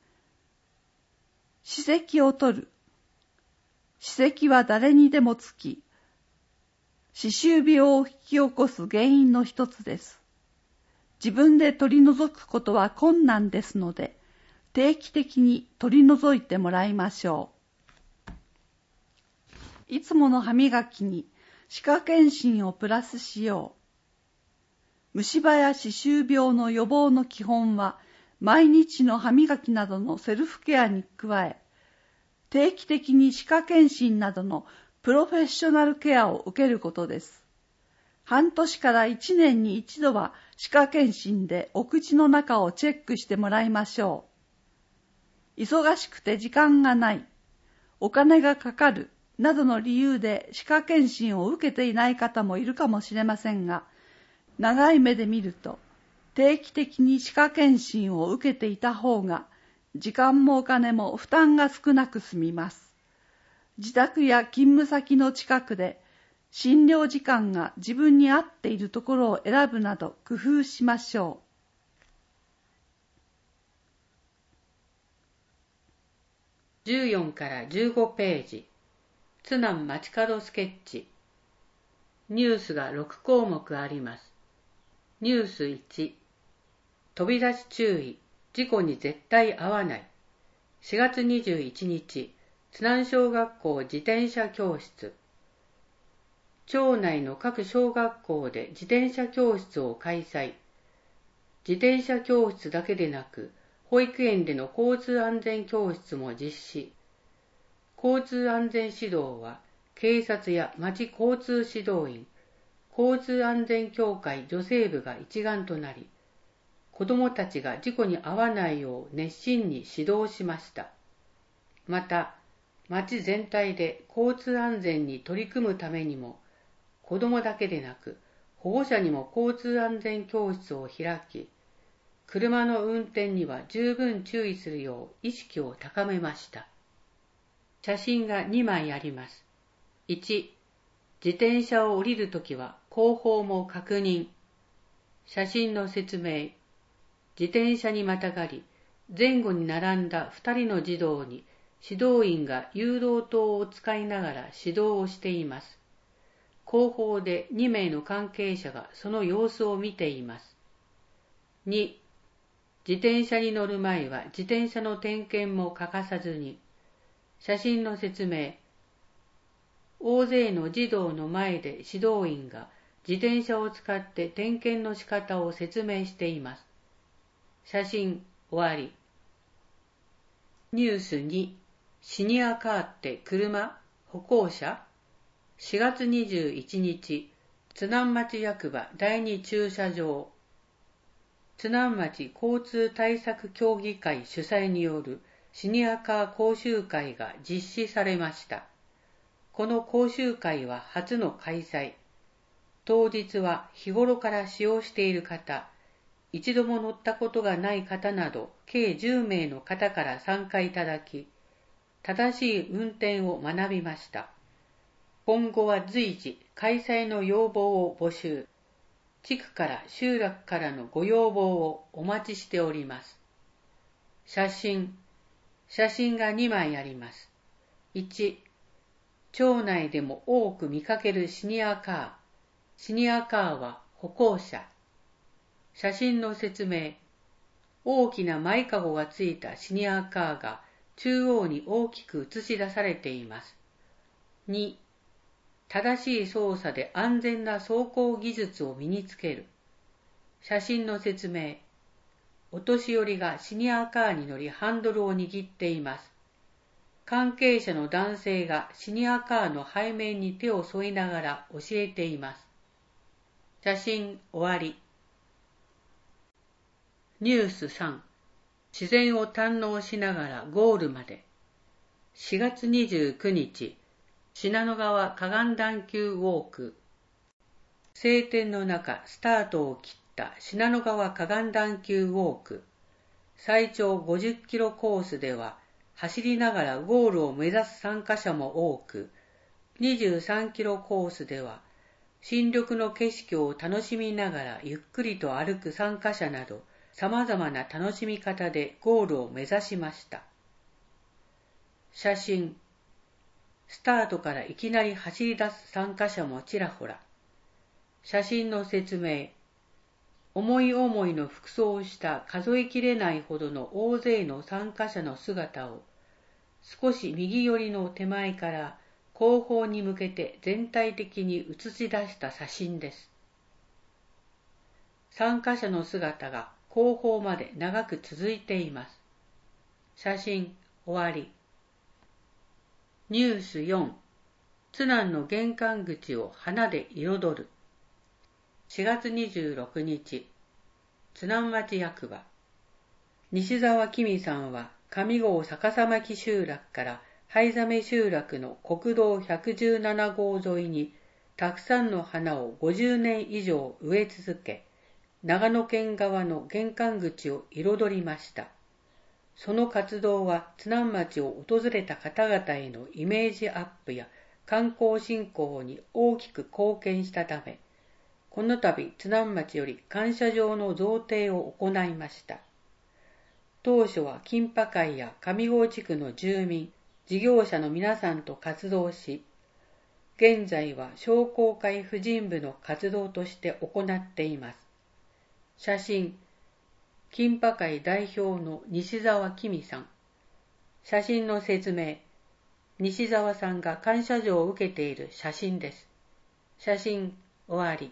Speaker 3: 歯石を取る。歯石は誰にでもつき、歯周病を引き起こす原因の一つです。自分で取り除くことは困難ですので、定期的に取り除いてもらいましょう。いつもの歯磨きに歯科検診をプラスしよう。 虫歯や歯周病の予防の基本は、毎日の歯磨きなどのセルフケアに加え、定期的に歯科検診などのプロフェッショナルケアを受けることです。半年から一年に一度は歯科検診でお口の中をチェックしてもらいましょう。忙しくて時間がない、お金がかかるなどの理由で歯科検診を受けていない方もいるかもしれませんが、長い目で見ると定期的に歯科検診を受けていた方が時間もお金も負担が少なく済みます。自宅や勤務先の近くで診療時間が自分に合っているところを選ぶなど工夫しましょ
Speaker 5: う。じゅうよんからじゅうごページ、津南街角スケッチ。ニュースがろくこうもくあります。ニュースいち、飛び出し注意、事故に絶対合わない。しがつにじゅういちにち、津南小学校自転車教室。町内の各小学校で自転車教室を開催。自転車教室だけでなく、保育園での交通安全教室も実施。交通安全指導は、警察や町交通指導員、交通安全協会女性部が一丸となり、子どもたちが事故に遭わないよう熱心に指導しました。また、町全体で交通安全に取り組むためにも、子どもだけでなく保護者にも交通安全教室を開き、車の運転には十分注意するよう意識を高めました。写真がにまいあります。いち、自転車を降りるときは後方も確認。写真の説明。自転車にまたがり、前後に並んだふたりの児童に指導員が誘導灯を使いながら指導をしています。後方でにめいの関係者がその様子を見ています。に、自転車に乗る前は自転車の点検も欠かさずに。写真の説明。大勢の児童の前で指導員が自転車を使って点検の仕方を説明しています。写真終わり。ニュースに、シニアカーって車？歩行者？しがつにじゅういちにち、津南町役場だいに駐車場。津南町交通対策協議会主催によるシニアカー講習会が実施されました。この講習会は初の開催。当日は日頃から使用している方、一度も乗ったことがない方など計じゅうめいの方から参加いただき、正しい運転を学びました。今後は随時開催の要望を募集。地区から集落からのご要望をお待ちしております。写真。写真がにまいあります。いち、町内でも多く見かけるシニアカー。シニアカーは歩行者。写真の説明。大きな前かごがついたシニアカーが中央に大きく映し出されています。に、正しい操作で安全な走行技術を身につける。写真の説明。お年寄りがシニアカーに乗りハンドルを握っています。関係者の男性がシニアカーの背面に手を添いながら教えています。写真終わり。ニュースさん、自然を堪能しながらゴールまで。しがつにじゅうくにち、信濃川河岸段丘ウォーク。晴天の中、スタートを切った信濃川河岸段丘ウォーク。最長ごじゅっキロコースでは、走りながらゴールを目指す参加者も多く、にじゅうさんキロコースでは、新緑の景色を楽しみながらゆっくりと歩く参加者など、様々な楽しみ方でゴールを目指しました。写真。スタートからいきなり走り出す参加者もちらほら。写真の説明。思い思いの服装をした数えきれないほどの大勢の参加者の姿を、少し右寄りの手前から後方に向けて全体的に写し出した写真です。 参加者の姿が後方まで長く続いています。写真終わり。ニュースよん、津南の玄関口を花で彩る。しがつにじゅうろくにち、津南町役場。西澤紀美さんは上郷逆さ巻集落から灰鮫集落の国道ひゃくじゅうななごう沿いにたくさんの花をごじゅうねん以上植え続け、長野県側の玄関口を彩りました。その活動は津南町を訪れた方々へのイメージアップや観光振興に大きく貢献したため、この度津南町より感謝状の贈呈を行いました。当初は金波会や上郷地区の住民、事業者の皆さんと活動し、現在は商工会婦人部の活動として行っています。写真、金波会代表の西澤紀美さん。写真の説明、西澤さんが感謝状を受けている写真です。写真終わり。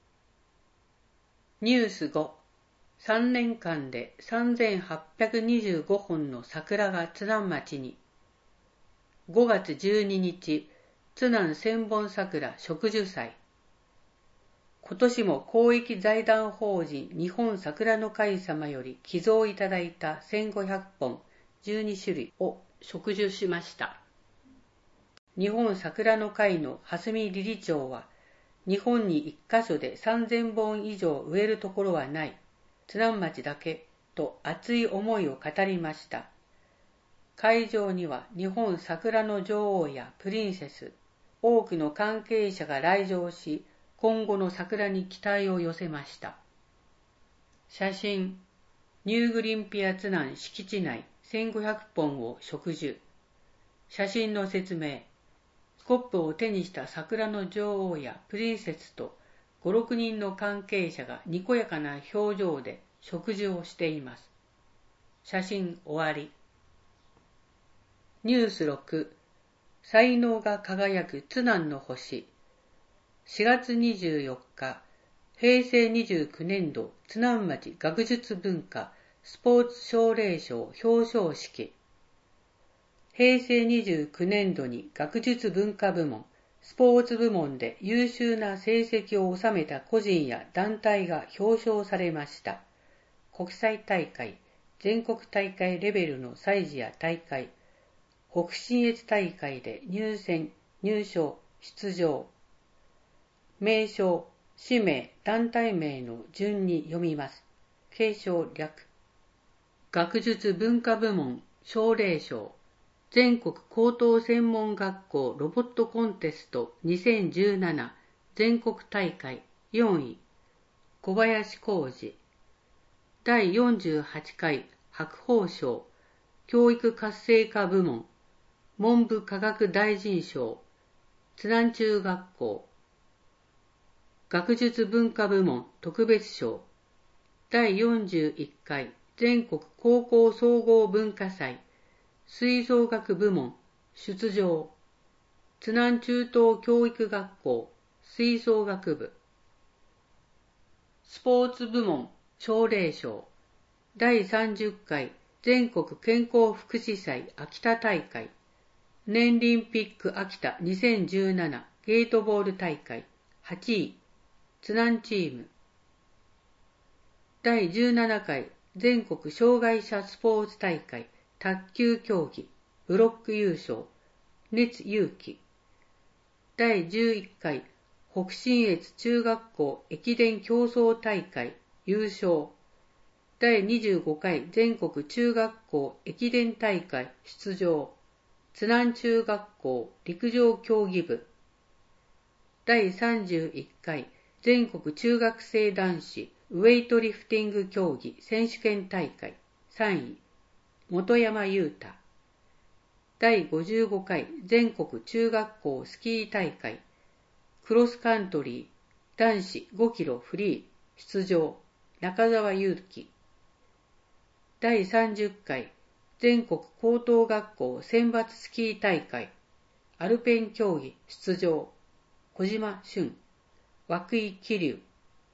Speaker 5: ニュースご、さんねんかんでさんぜんはっぴゃくにじゅうごほんの桜が津南町に。ごがつじゅうににち、津南千本桜植樹祭。今年も公益財団法人日本桜の会様より寄贈いただいたせんごひゃっぽんじゅうにしゅるいを植樹しました。日本桜の会の蓮見理事長は、日本に一箇所でさんぜんぼん以上植えるところはない、津南町だけと熱い思いを語りました。会場には日本桜の女王やプリンセス、多くの関係者が来場し、今後の桜に期待を寄せました。写真、ニューグリンピア津南敷地内せんごひゃくぽんを植樹。写真の説明、スコップを手にした桜の女王やプリンセスとご、ろくにんの関係者がにこやかな表情で植樹をしています。写真終わり。ニュースろく、才能が輝く津南の星。しがつにじゅうよっか、へいせいにじゅうきゅうねんど津南町学術文化スポーツ奨励賞表彰式。へいせいにじゅうきゅうねんどに学術文化部門、スポーツ部門で優秀な成績を収めた個人や団体が表彰されました。国際大会、全国大会レベルの祭事や大会、北信越大会で入選、入賞、出場。名称、氏名、団体名の順に読みます。継承略。学術文化部門奨励賞。全国高等専門学校ロボットコンテストにせんじゅうなな全国大会よんい。小林浩二。だいよんじゅうはちかい白鵬賞。教育活性化部門。文部科学大臣賞。津南中学校。学術文化部門特別賞。だいよんじゅういっかい全国高校総合文化祭。吹奏楽部門出場。津南中等教育学校吹奏楽部。スポーツ部門奨励賞。だいさんじゅっかい全国健康福祉祭秋田大会。年リンピック秋田にせんじゅうななゲートボール大会はちい。津南チーム。だいじゅうななかい全国障害者スポーツ大会卓球競技ブロック優勝熱勇気。だいじゅういっかい北信越中学校駅伝競争大会優勝。だいにじゅうごかい全国中学校駅伝大会出場。津南中学校陸上競技部。だいさんじゅういっかい全国中学生男子ウェイトリフティング競技選手権大会さんい。本山優太。だいごじゅうごかい全国中学校スキー大会クロスカントリー男子ごキロフリー出場中澤祐樹。だいさんじゅっかい全国高等学校選抜スキー大会アルペン競技出場小島俊涌井桐生。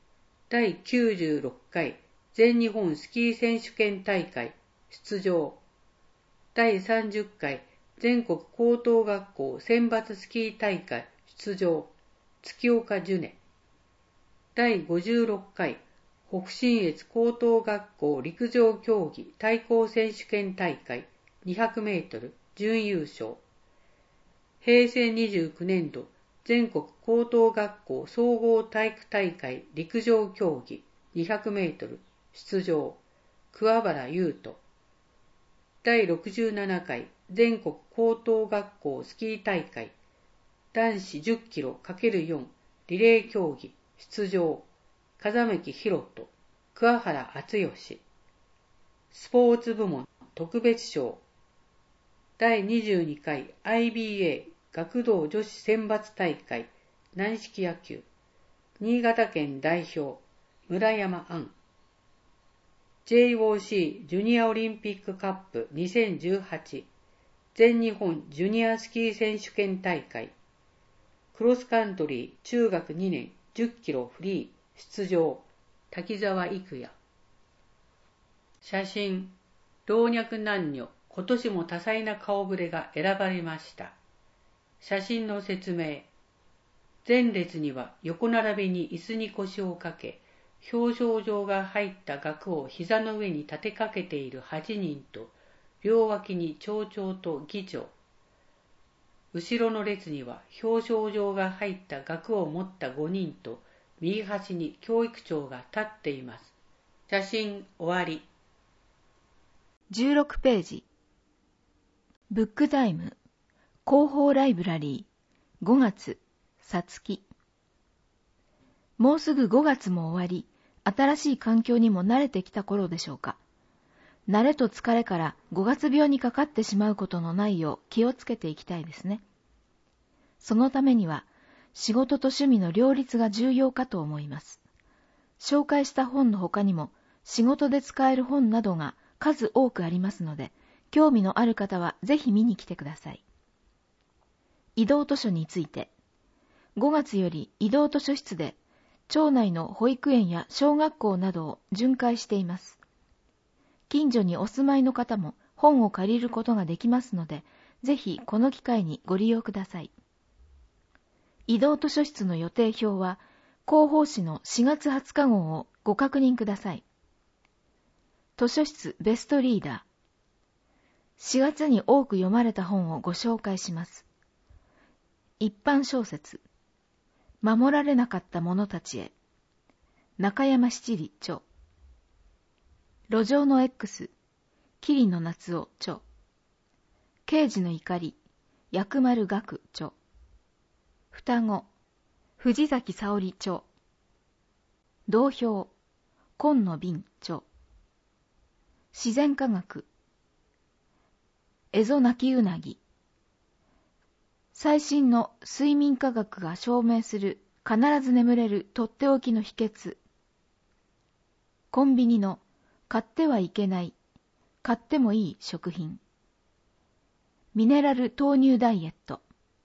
Speaker 5: だいきゅうじゅうろっかい全日本スキー選手権大会出場。だいさんじゅっかい全国高等学校選抜スキー大会出場。月岡ジュネ。だいごじゅうろっかい北信越高等学校陸上競技対抗選手権大会にひゃくメートル準優勝。へいせいにじゅうきゅうねんど全国高等学校総合体育大会陸上競技にひゃくメートル出場。桑原優斗。だいろくじゅうななかい全国高等学校スキー大会男子じゅっキロかけるよん リレー競技出場。風貫博人、桑原敦義。スポーツ部門特別賞。だいにじゅうにかい アイビーエー 学童女子選抜大会軟式野球新潟県代表村山杏。ジェイオーシー ジュニアオリンピックカップにせんじゅうはち全日本ジュニアスキー選手権大会クロスカントリー中学にねんじゅっキロフリー出場。滝沢育也。写真、老若男女今年も多彩な顔ぶれが選ばれました。写真の説明。前列には横並びに椅子に腰をかけ、表彰状が入った額を膝の上に立てかけているはちにんと、両脇に町長と議長。後ろの列には表彰状が入った額を持ったごにんと、右端に教育長が立っています。写真終わり。
Speaker 1: じゅうろくページ。ブックタイム広報ライブラリーごがつさつき。もうすぐごがつも終わり、新しい環境にも慣れてきた頃でしょうか。慣れと疲れからごがつ病にかかってしまうことのないよう気をつけていきたいですね。そのためには仕事と趣味の両立が重要かと思います。紹介した本の他にも仕事で使える本などが数多くありますので、興味のある方はぜひ見に来てください。移動図書について、ごがつより移動図書室で町内の保育園や小学校などを巡回しています。近所にお住まいの方も本を借りることができますので、ぜひこの機会にご利用ください。移動図書室の予定表は広報誌のしがつはつか号をご確認ください。図書室ベストリーダー。しがつに多く読まれた本をご紹介します。一般小説。守られなかった者たちへ。中山七里著。路上の X。桐野夏夫著。刑事の怒り。薬丸学著。双子。藤崎沙織著。同票。紺野瓶著。自然科学。エゾナキウナギ。最新の睡眠科学が証明する必ず眠れるとっておきの秘訣。コンビニの買ってはいけない、買ってもいい食品。ミネラル豆乳ダイエット。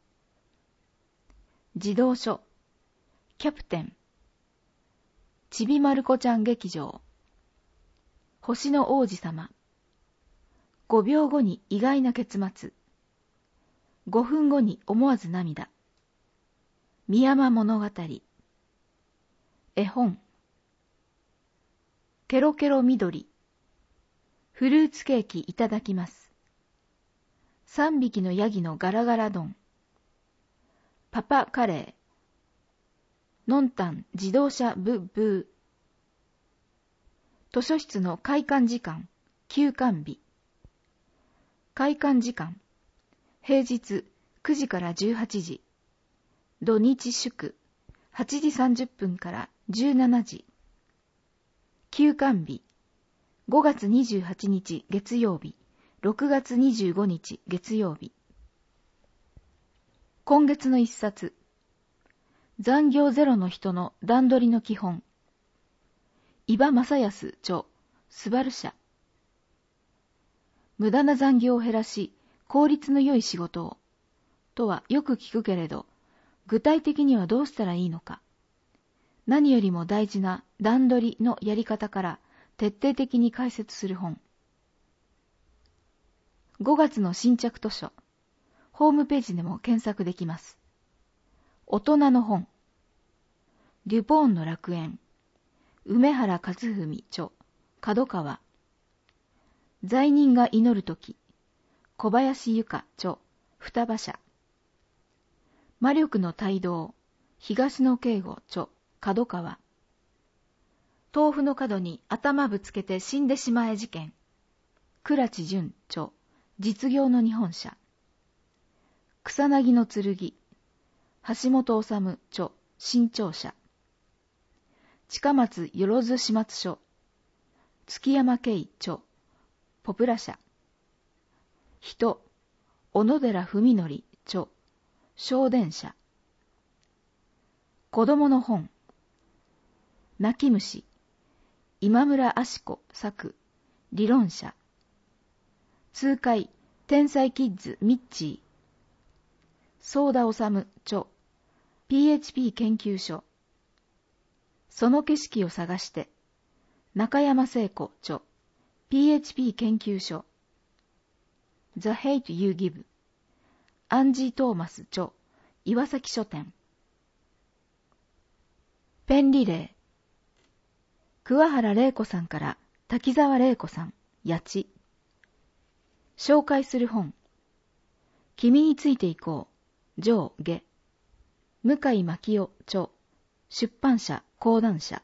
Speaker 1: 児童書。キャプテン。ちびまる子ちゃん劇場。星の王子様。ごびょうごに意外な結末。ごふんごに思わず涙。深山物語。絵本。ケロケロ緑。フルーツケーキいただきます。三匹のヤギのガラガラ丼。パパカレー。のんたん自動車ブッブー。図書室の開館時間、休館日。開館時間。平日くじからじゅうはちじ。土日祝はちじさんじゅっぷんからじゅうしちじ。休館日ごがつにじゅうはちにち月曜日、ろくがつにじゅうごにち月曜日。今月の一冊。残業ゼロの人の段取りの基本。伊庭正康著、スバル社。無駄な残業を減らし、効率の良い仕事を、とはよく聞くけれど、具体的にはどうしたらいいのか。 何よりも大事な段取りのやり方から徹底的に解説する本。ごがつの新着図書、ホームページでも検索できます。大人の本。デュポーンの楽園。梅原和文著、角川。罪人が祈るとき。小林由香著、双葉社。魔力の帯同。東野圭吾著、角川。豆腐の角に頭ぶつけて死んでしまえ事件。倉知淳著、実業の日本社。草薙の剣。橋本治著、新潮社。近松よず始末書。月山慶著、ポプラ社。人、小野寺文則著、小電社。子供の本。泣き虫。今村ash子作、理論者。痛快、天才キッズミッチー。相田治著、ピーエイチピー 研究所。その景色を探して。中山聖子著、ピーエイチピー 研究所。The Hate You Give。アンジー・トーマス著、岩崎書店。ペンリレー。桑原玲子さんから滝沢玲子さん、八千。紹介する本。君についていこう、上下。向井真夫著、出版社、講談社。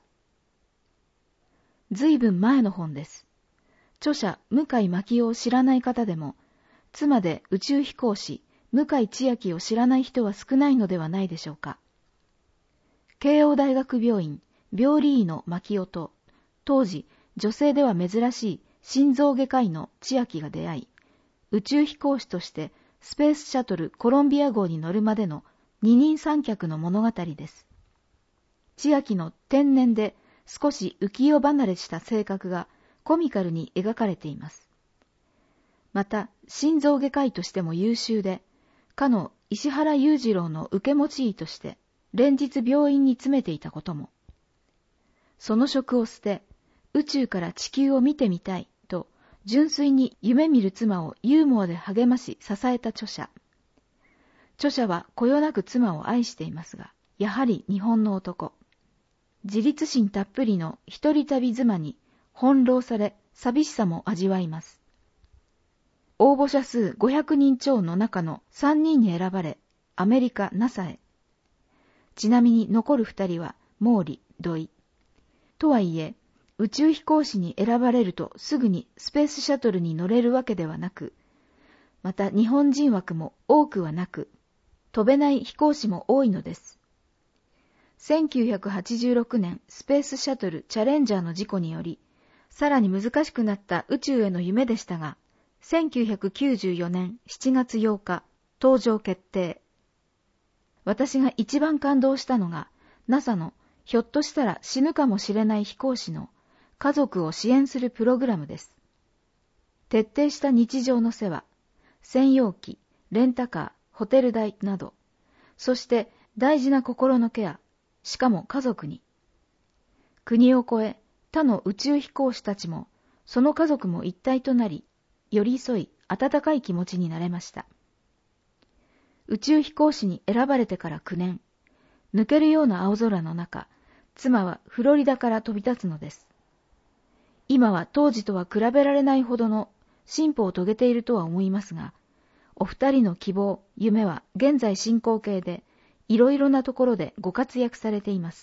Speaker 1: ずいぶん前の本です。著者、向井真夫を知らない方でも、妻で宇宙飛行士、向井千秋を知らない人は少ないのではないでしょうか。慶応大学病院、病理医の真夫と、当時、女性では珍しい心臓外科医の千秋が出会い、宇宙飛行士としてスペースシャトルコロンビア号に乗るまでの二人三脚の物語です。千秋の天然で少し浮世離れした性格がコミカルに描かれています。また、心臓外科医としても優秀で、かの石原裕次郎の受け持ち医として、連日病院に詰めていたことも。その職を捨て、宇宙から地球を見てみたいと、純粋に夢見る妻をユーモアで励まし支えた著者。著者はこよなく妻を愛していますが、やはり日本の男。自立心たっぷりの一人旅妻に翻弄され、寂しさも味わいます。応募者数ごひゃくにん超の中のさんにんに選ばれ、アメリカ ナサ へ。ちなみに残るふたりは毛利、土井。とはいえ、宇宙飛行士に選ばれるとすぐにスペースシャトルに乗れるわけではなく、また日本人枠も多くはなく、飛べない飛行士も多いのです。せんきゅうひゃくはちじゅうろくねんスペースシャトルチャレンジャーの事故により、さらに難しくなった宇宙への夢でしたが、せんきゅうひゃくきゅうじゅうよねんしちがつようか、搭乗決定。私が一番感動したのが、ナサ のひょっとしたら死ぬかもしれない飛行士の家族を支援するプログラムです。徹底した日常の世話、専用機、レンタカー、ホテル代など、そして大事な心のケア、しかも家族に。国を越え、他の宇宙飛行士たちも、その家族も一体となり、寄り添い、温かい気持ちになれました。宇宙飛行士に選ばれてからきゅうねん、抜けるような青空の中、妻はフロリダから飛び立つのです。今は当時とは比べられないほどの進歩を遂げているとは思いますが、お二人の希望、夢は現在進行形で、いろいろなところでご活躍されています。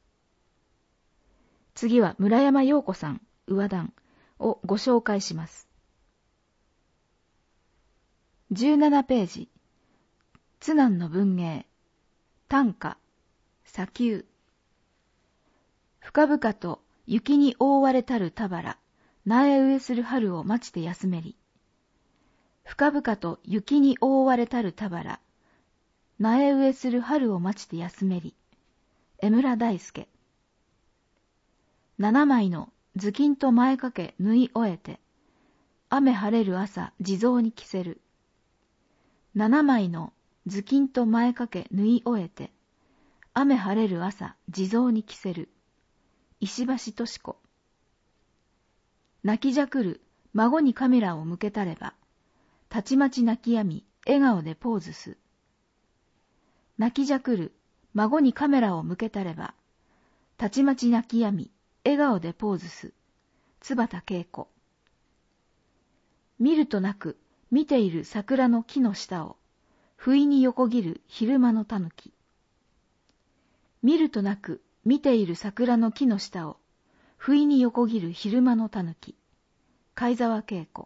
Speaker 1: 次は村山陽子さん、上段をご紹介します。じゅうななページ。津南の文芸。短歌。砂丘。深々と雪に覆われたる田原、苗植えする春を待ちて休めり。深々と雪に覆われたる田原、苗植えする春を待ちて休めり。江村大輔。七枚の頭巾と前掛け縫い終えて、雨晴れる朝地蔵に着せる。七枚の頭巾と前掛け縫い終えて、 雨晴れる朝、地蔵に着せる。石橋敏子。泣きじゃくる、孫にカメラを向けたれば、たちまち泣き止み、笑顔でポーズす。泣きじゃくる、孫にカメラを向けたれば、たちまち泣き止み、笑顔でポーズす。津畑恵子。見るとなく、見ている桜の木の下を、不意に横切る昼間の狸。見るとなく、見ている桜の木の下を、不意に横切る昼間の狸。貝沢恵子。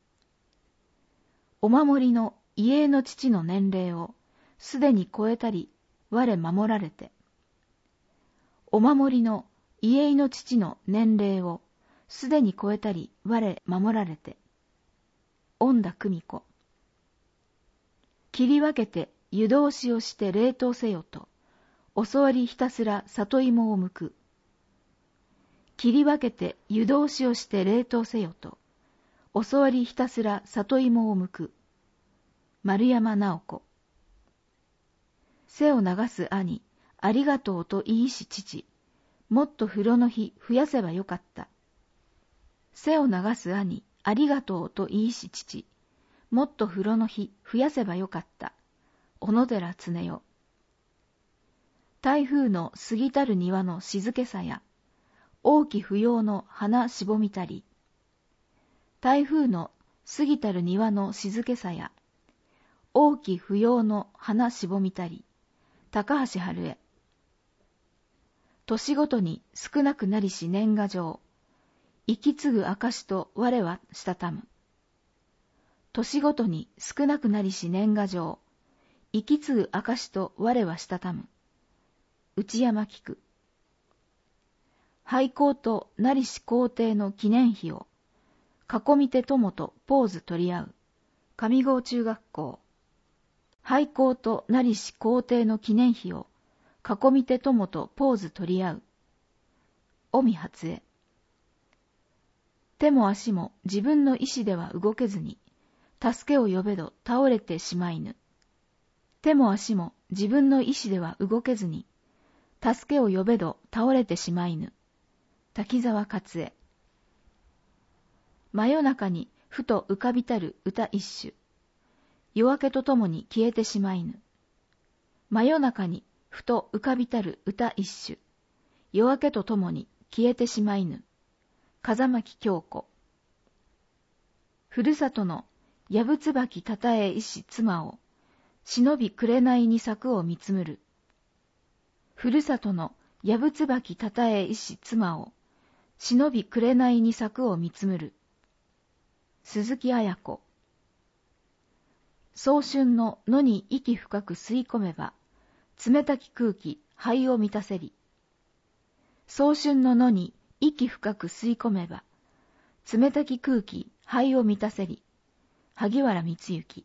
Speaker 1: お守りの遺影の父の年齢を、すでに超えたり、我守られて。お守りの遺影の父の年齢を、すでに超えたり、我守られて。恩田久美子。切り分けて湯通しをして冷凍せよと、教わりひたすら里芋を剥く。切り分けて湯通しをして冷凍せよと、教わりひたすら里芋を剥く。丸山直子。背を流す兄、ありがとうと言いし父、もっと風呂の日増やせばよかった。背を流す兄、ありがとうと言いし父、もっと風呂の日増やせばよかった。小野寺常世。台風の過ぎたる庭の静けさや、大き不要の花しぼみたり。台風の過ぎたる庭の静けさや、大き不要の花しぼみたり。高橋春江。年ごとに少なくなりし年賀状。息継ぐ証と我はしたたむ。年ごとに少なくなりし年賀状。息継ぐ証と我はしたたむ。内山菊。廃校となりし皇帝の記念碑を、囲み手友とポーズ取り合う。上郷中学校。廃校となりし皇帝の記念碑を、囲み手友とポーズ取り合う。尾身初江。手も足も自分の意志では動けずに、助けを呼べど倒れてしまいぬ。手も足も自分の意志では動けずに、助けを呼べど倒れてしまいぬ。滝沢勝恵。真夜中にふと浮かびたる歌一首。夜明けとともに消えてしまいぬ。真夜中にふと浮かびたる歌一首。夜明けとともに消えてしまいぬ。風巻京子。ふるさとのやぶつばきたたえ石妻を、忍びくれないに咲くを見つむる。ふるさとのやぶつばきたたえ石妻を、忍びくれないに咲くを見つむる。鈴木綾子。早春の野に息深く吸い込めば、冷たき空気、肺を満たせり。早春の野に息深く吸い込めば、冷たき空気、肺を満たせり。萩原光之。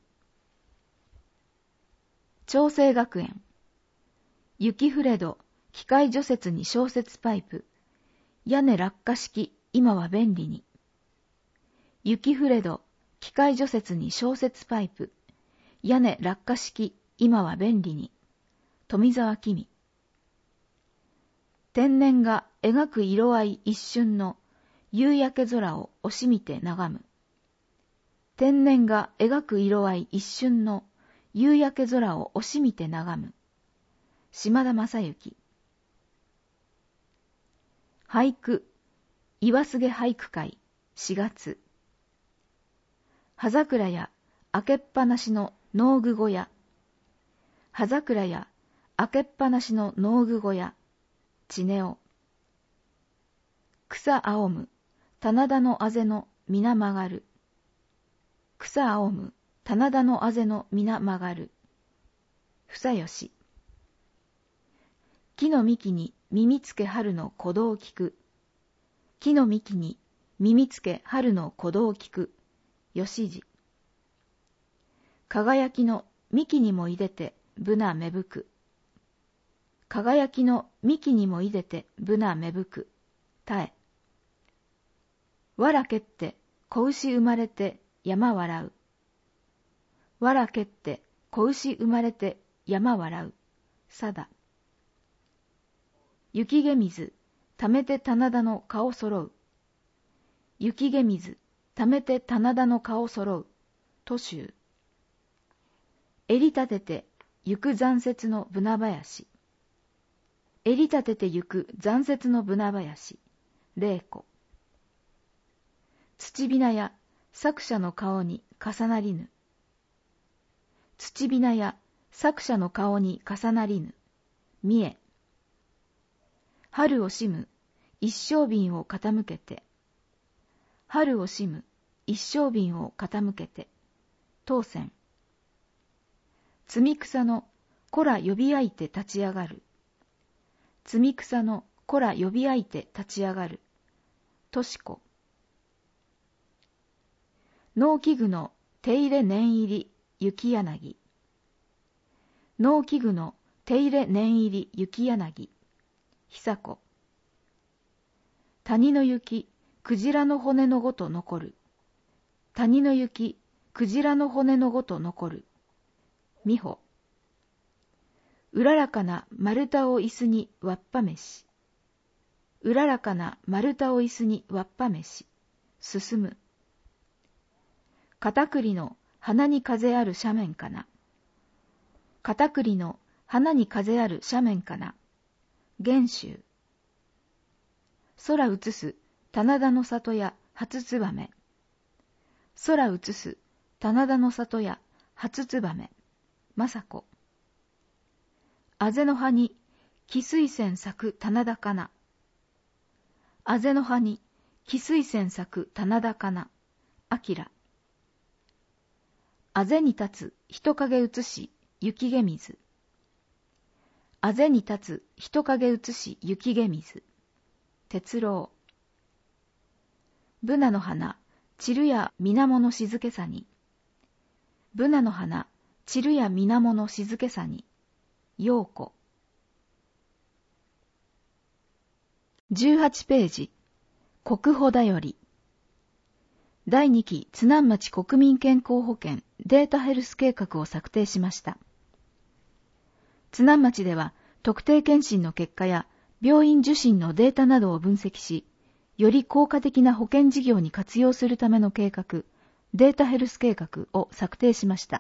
Speaker 1: 長生学園。雪降れど、機械除雪に消雪パイプ。屋根落下式、今は便利に。雪降れど、機械除雪に消雪パイプ。屋根落下式、今は便利に。富澤紀美。天然が描く色合い一瞬の夕焼け空を惜しみて眺む。天然が描く色合い一瞬の夕焼け空を惜しみて眺む。島田正幸。俳句、岩菅俳句会しがつ。葉桜や開けっぱなしの農具小屋。葉桜や開けっぱなしの農具小屋。ちねお。草青む、棚田のあぜの皆曲がる。草青む、棚田のあぜの皆曲がる。房吉。木の幹に耳つけ春の鼓動を聞く。木の幹に耳つけ春の鼓動を聞く。吉次。輝きの幹にもいでてぶな芽吹く。輝きの幹にもいでてぶな芽吹く。たえ。わらけって子牛生まれて山笑う。わらけって子牛生まれて山笑う。さだ。 雪毛水、ためて棚田の顔揃う。雪毛水、ためて棚田の顔揃う。都州。襟立てて行く残雪のブナ林。襟立てて行く残雪のブナ林。玲子。土びなや作者の顔に重なりぬ。土びなや作者の顔に重なりぬ。三重。春をしむ一升瓶を傾けて。春をしむ一升瓶を傾けて。当選。摘み草の子ら呼び合いて立ち上がる。摘み草の子ら呼び合いて立ち上がる。としこ。農機具の手入れ念入り雪柳。農機具の手入れ念入り雪柳。久子。谷の雪、クジラの骨のごと残る。谷の雪、クジラの骨のごと残る。美穂。うららかな丸太を椅子にわっぱ飯。うららかな丸太を椅子にわっぱ飯。進む。片栗の花に風ある斜面かな。片栗の花に風ある斜面かな。玄州。空映す棚田の里や初つばめ。空映す棚田の里や初つばめ。政子。あぜの葉に汽水泉咲く棚田かな。あぜの葉に汽水泉咲く棚田かな。あきら。あぜに立つ人影映し雪毛水。あぜに立つ人影映し雪毛水。鉄郎。ブナの花散るや水面の静けさに。ブナの花散るや水面の静けさに。陽子。じゅうはちページ。国保だより。だいにき津南町国民健康保険データヘルス計画を策定しました。津南町では特定健診の結果や病院受診のデータなどを分析し、より効果的な保険事業に活用するための計画、データヘルス計画を策定しました。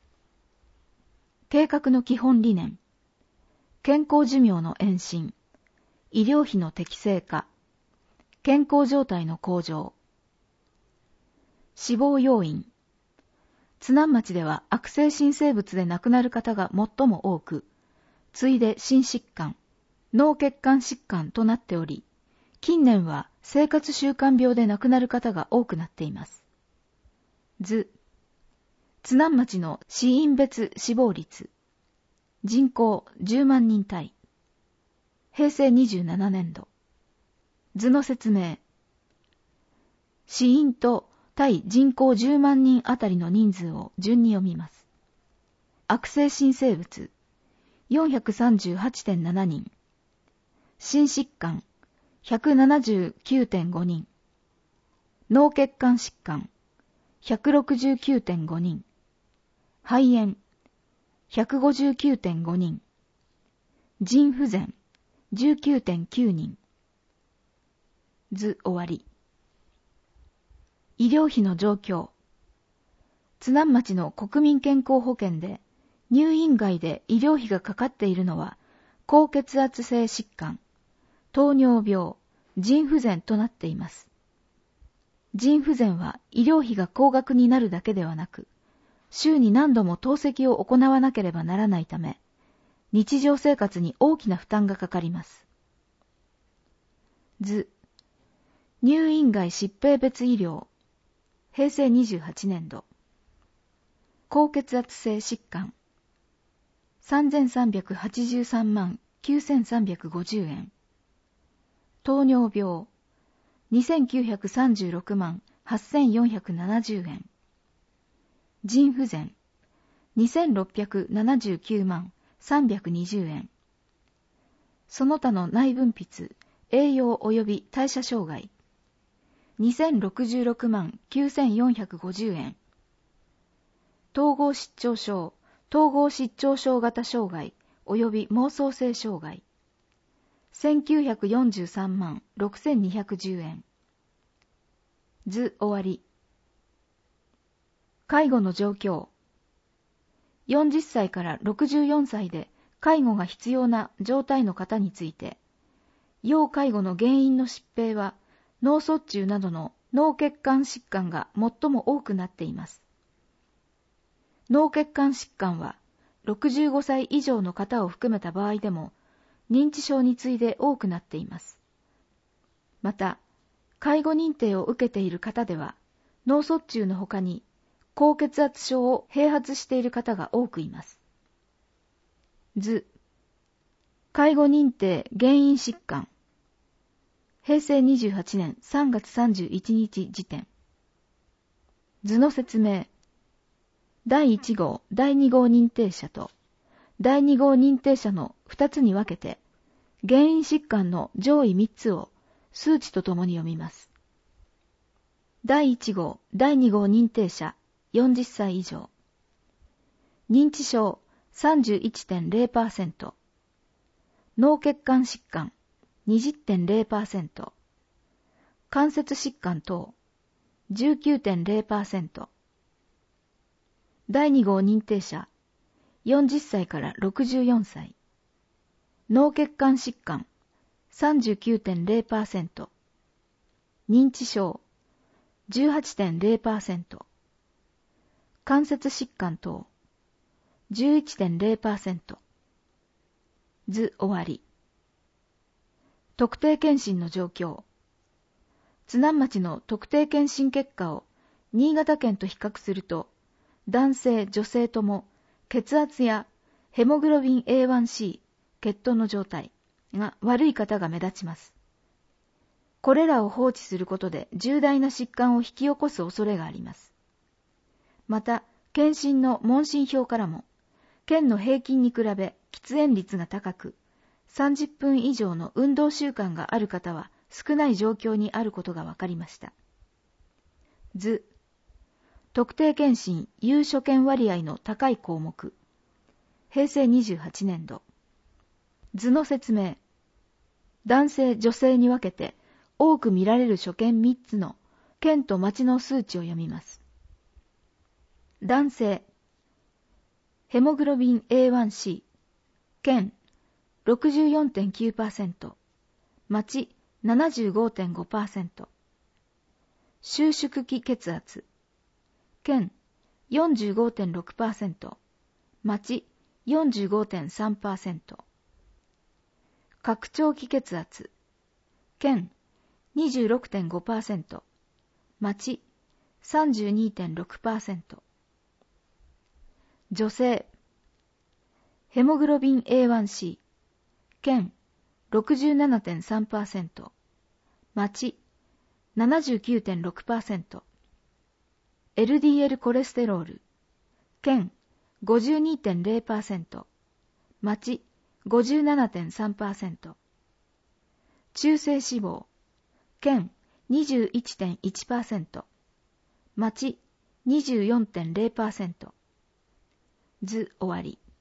Speaker 1: 計画の基本理念、健康寿命の延伸、医療費の適正化、健康状態の向上。死亡要因。津南町では悪性新生物で亡くなる方が最も多く、次いで心疾患、脳血管疾患となっており、近年は生活習慣病で亡くなる方が多くなっています。図。津南町の死因別死亡率。人口じゅうまんにん単位。へいせいにじゅうななねんど。図の説明。死因と対人口じゅうまんにんあたりの人数を順に読みます。悪性新生物 よんひゃくさんじゅうはちてんななにん。心疾患 ひゃくななじゅうきゅうてんごにん。脳血管疾患 ひゃくろくじゅうきゅうてんごにん。肺炎 ひゃくごじゅうきゅうてんごにん。腎不全 じゅうきゅうてんきゅうにん。図終わり。医療費の状況。津南町の国民健康保険で入院外で医療費がかかっているのは高血圧性疾患、糖尿病、腎不全となっています。腎不全は医療費が高額になるだけではなく、週に何度も透析を行わなければならないため、日常生活に大きな負担がかかります。図。入院外疾病別医療。へいせいにじゅうはちねんど。高血圧性疾患。さんぜんさんびゃくはちじゅうさんまんきゅうせんさんびゃくごじゅうえん。糖尿病。にせんきゅうひゃくさんじゅうろくまんはっせんよんひゃくななじゅうえん。腎不全。にせんろっぴゃくななじゅうきゅうまんさんびゃくにじゅうえん。その他の内分泌、栄養及び代謝障害。にせんろくじゅうろくまんきゅうせんよんひゃくごじゅうえん。統合失調症、統合失調症型障害及び妄想性障害。 せんきゅうひゃくよんじゅうさんまんろくせんにひゃくじゅうえん。図終わり。介護の状況。よんじゅっさいからろくじゅうよんさいで介護が必要な状態の方について、要介護の原因の疾病は脳卒中などの脳血管疾患が最も多くなっています。脳血管疾患はろくじゅうごさい以上の方を含めた場合でも認知症に次いで多くなっています。また、介護認定を受けている方では脳卒中の他に高血圧症を併発している方が多くいます。図、介護認定原因疾患。へいせいにじゅうはちねんさんがつさんじゅういちにち時点。図の説明。だいいち号、だいに号認定者とだいに号認定者のふたつに分けて、原因疾患の上位みっつを数値とともに読みます。だいいち号、だいに号認定者よんじゅっさい以上。認知症 さんじゅういってんれいパーセント。脳血管疾患 にじゅってんれいパーセント。関節疾患等 じゅうきゅうてんれいパーセント。だいに号認定者よんじゅっさいからろくじゅうよんさい。脳血管疾患 さんじゅうきゅうてんれいパーセント。認知症 じゅうはちてんれいパーセント。関節疾患等 じゅういってんれいパーセント。図終わり。特定健診の状況。津南町の特定健診結果を新潟県と比較すると、男性、女性とも血圧やヘモグロビン エーワンシー、血糖の状態が悪い方が目立ちます。これらを放置することで重大な疾患を引き起こす恐れがあります。また、検診の問診票からも、県の平均に比べ喫煙率が高く、さんじゅっぷん以上の運動習慣がある方は少ない状況にあることが分かりました。図、特定健診有所見割合の高い項目。へいせいにじゅうはちねんど。図の説明。男性、女性に分けて多く見られる所見みっつの県と町の数値を読みます。男性、ヘモグロビン エーワンシー、県 ろくじゅうよんてんきゅうパーセント、町 ななじゅうごてんごパーセント。収縮期血圧、県 よんじゅうごてんろくパーセント、町 よんじゅうごてんさんパーセント。拡張期血圧、県 にじゅうろくてんごパーセント、町 さんじゅうにてんろくパーセント。女性、ヘモグロビン エーワンシー、県 ろくじゅうななてんさんパーセント、町 ななじゅうきゅうてんろくパーセント。エルディーエル コレステロール、県 ごじゅうにてんれいパーセント、町 ごじゅうななてんさんパーセント。中性脂肪、県 にじゅういちてんいちパーセント、町 にじゅうよんてんれいパーセント。図終わり。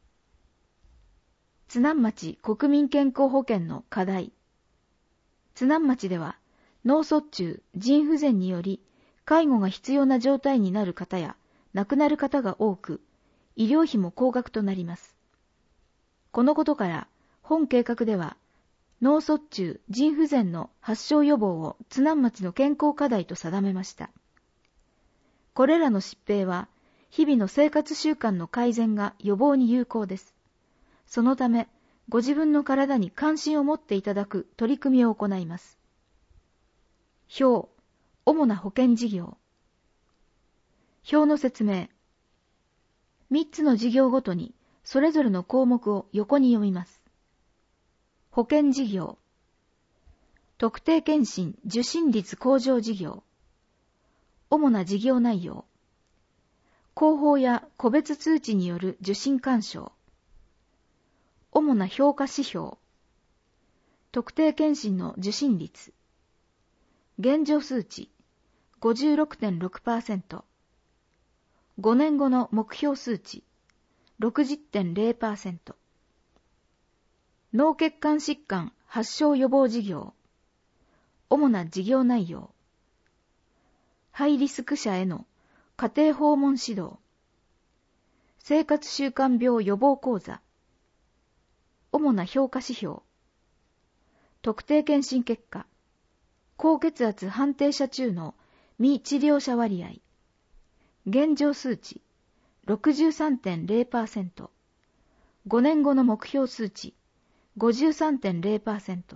Speaker 1: 津南町国民健康保険の課題。津南町では脳卒中、腎不全により介護が必要な状態になる方や亡くなる方が多く、医療費も高額となります。このことから本計画では脳卒中、腎不全の発症予防を津南町の健康課題と定めました。これらの疾病は日々の生活習慣の改善が予防に有効です。そのため、ご自分の体に関心を持っていただく取り組みを行います。表、主な保険事業。表の説明。みっつの事業ごとにそれぞれの項目を横に読みます。保険事業。特定健診受診率向上事業。主な事業内容。広報や個別通知による受診勧奨。主な評価指標。特定健診の受診率。現状数値 ごじゅうろくてんろくパーセント。ごねんごの目標数値 ろくじゅってんれいパーセント。脳血管疾患発症予防事業。主な事業内容。ハイリスク者への家庭訪問指導。生活習慣病予防講座。主な評価指標。特定健診結果。高血圧判定者中の未治療者割合。現状数値 ろくじゅうさんてんゼロパーセント。ごねんごの目標数値 ごじゅうさんてんゼロパーセント。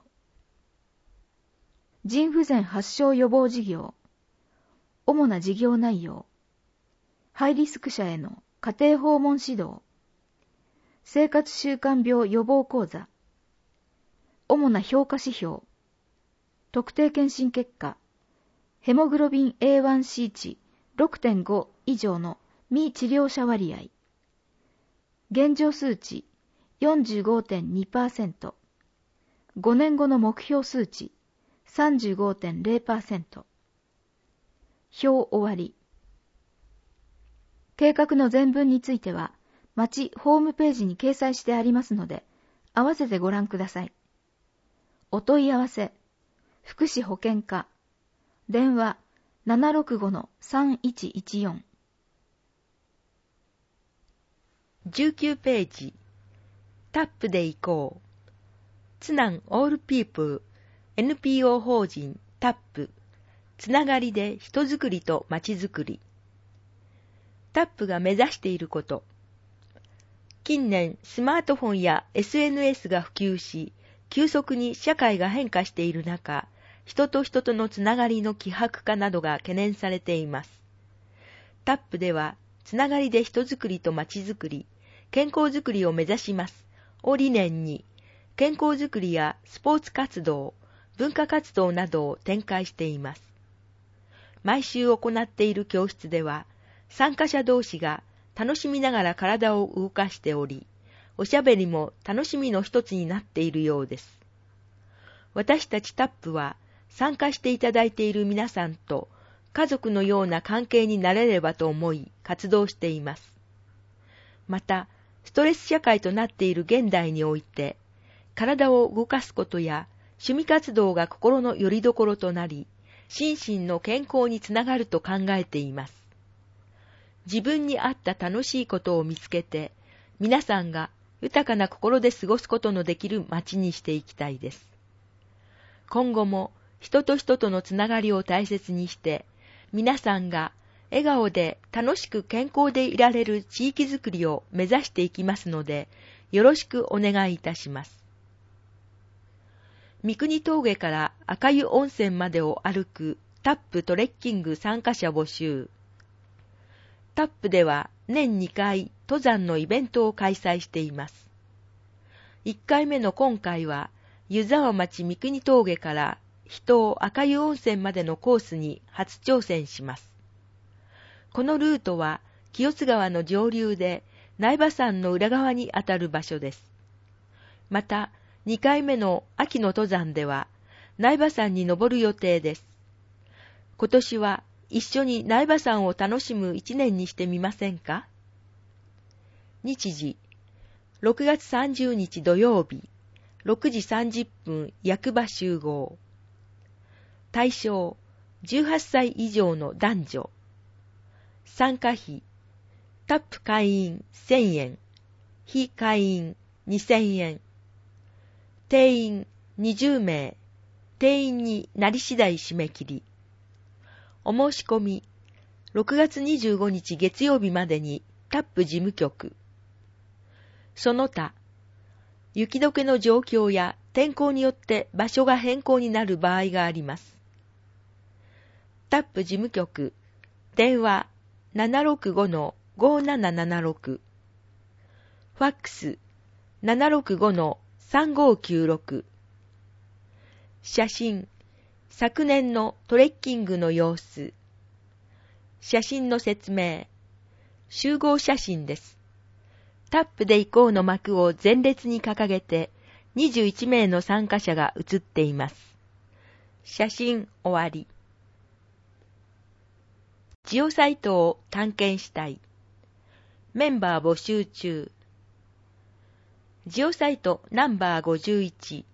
Speaker 1: 腎不全発症予防事業。主な事業内容。ハイリスク者への家庭訪問指導。生活習慣病予防講座。主な評価指標。特定健診結果。ヘモグロビン エーワンシー 値 ろくてんご 以上の未治療者割合。現状数値 よんじゅうごてんにパーセント。ごねんごの目標数値 さんじゅうごてんゼロパーセント。表終わり。計画の全文については、町ホームページに掲載してありますので、合わせてご覧ください。お問い合わせ、福祉保健課、電話 ななろくごのさんいちいちよん。
Speaker 6: じゅうきゅうページ、タップで行こう。津南オールピープル エヌピーオー 法人タップ、つながりで人づくりとまちづくり。タップが目指していること。近年、スマートフォンや エスエヌエス が普及し、急速に社会が変化している中、人と人とのつながりの希薄化などが懸念されています。タップでは、つながりで人づくりとまちづくり、健康づくりを目指しますを理念に、健康づくりやスポーツ活動、文化活動などを展開しています。毎週行っている教室では、参加者同士が楽しみながら体を動かしており、おしゃべりも楽しみの一つになっているようです。私たちタップは参加していただいている皆さんと家族のような関係になれればと思い活動しています。また、ストレス社会となっている現代において、体を動かすことや趣味活動が心の拠り所となり、心身の健康につながると考えています。自分に合った楽しいことを見つけて、皆さんが豊かな心で過ごすことのできる街にしていきたいです。今後も人と人とのつながりを大切にして、皆さんが笑顔で楽しく健康でいられる地域づくりを目指していきますので、よろしくお願いいたします。三国峠から赤湯温泉までを歩くタップトレッキング参加者募集。タップでは年にかい登山のイベントを開催しています。いっかいめの今回は湯沢町三国峠から秘湯赤湯温泉までのコースに初挑戦します。このルートは清津川の上流で苗場山の裏側にあたる場所です。またにかいめの秋の登山では苗場山に登る予定です。今年は一緒に苗場山を楽しむ一年にしてみませんか？日時、ろくがつさんじゅうにち土曜日、ろくじさんじゅっぷん役場集合。対象、じゅうはっさい以上の男女。参加費、タップ会員せんえん、非会員にせんえん。定員にじゅうめい、定員になり次第締め切り。お申し込み、ろくがつにじゅうごにち月曜日までにタップ事務局。その他、雪解けの状況や天候によって場所が変更になる場合があります。タップ事務局、電話 ななろくごのごーななななろく、ファックス ななろくごのさんごーきゅうろく、写真、昨年のトレッキングの様子、写真の説明、集合写真です。タップで行こうの幕を前列に掲げてにじゅういちめいの参加者が写っています。写真終わり。ジオサイトを探検したい。メンバー募集中。ジオサイトナンバーごじゅういち、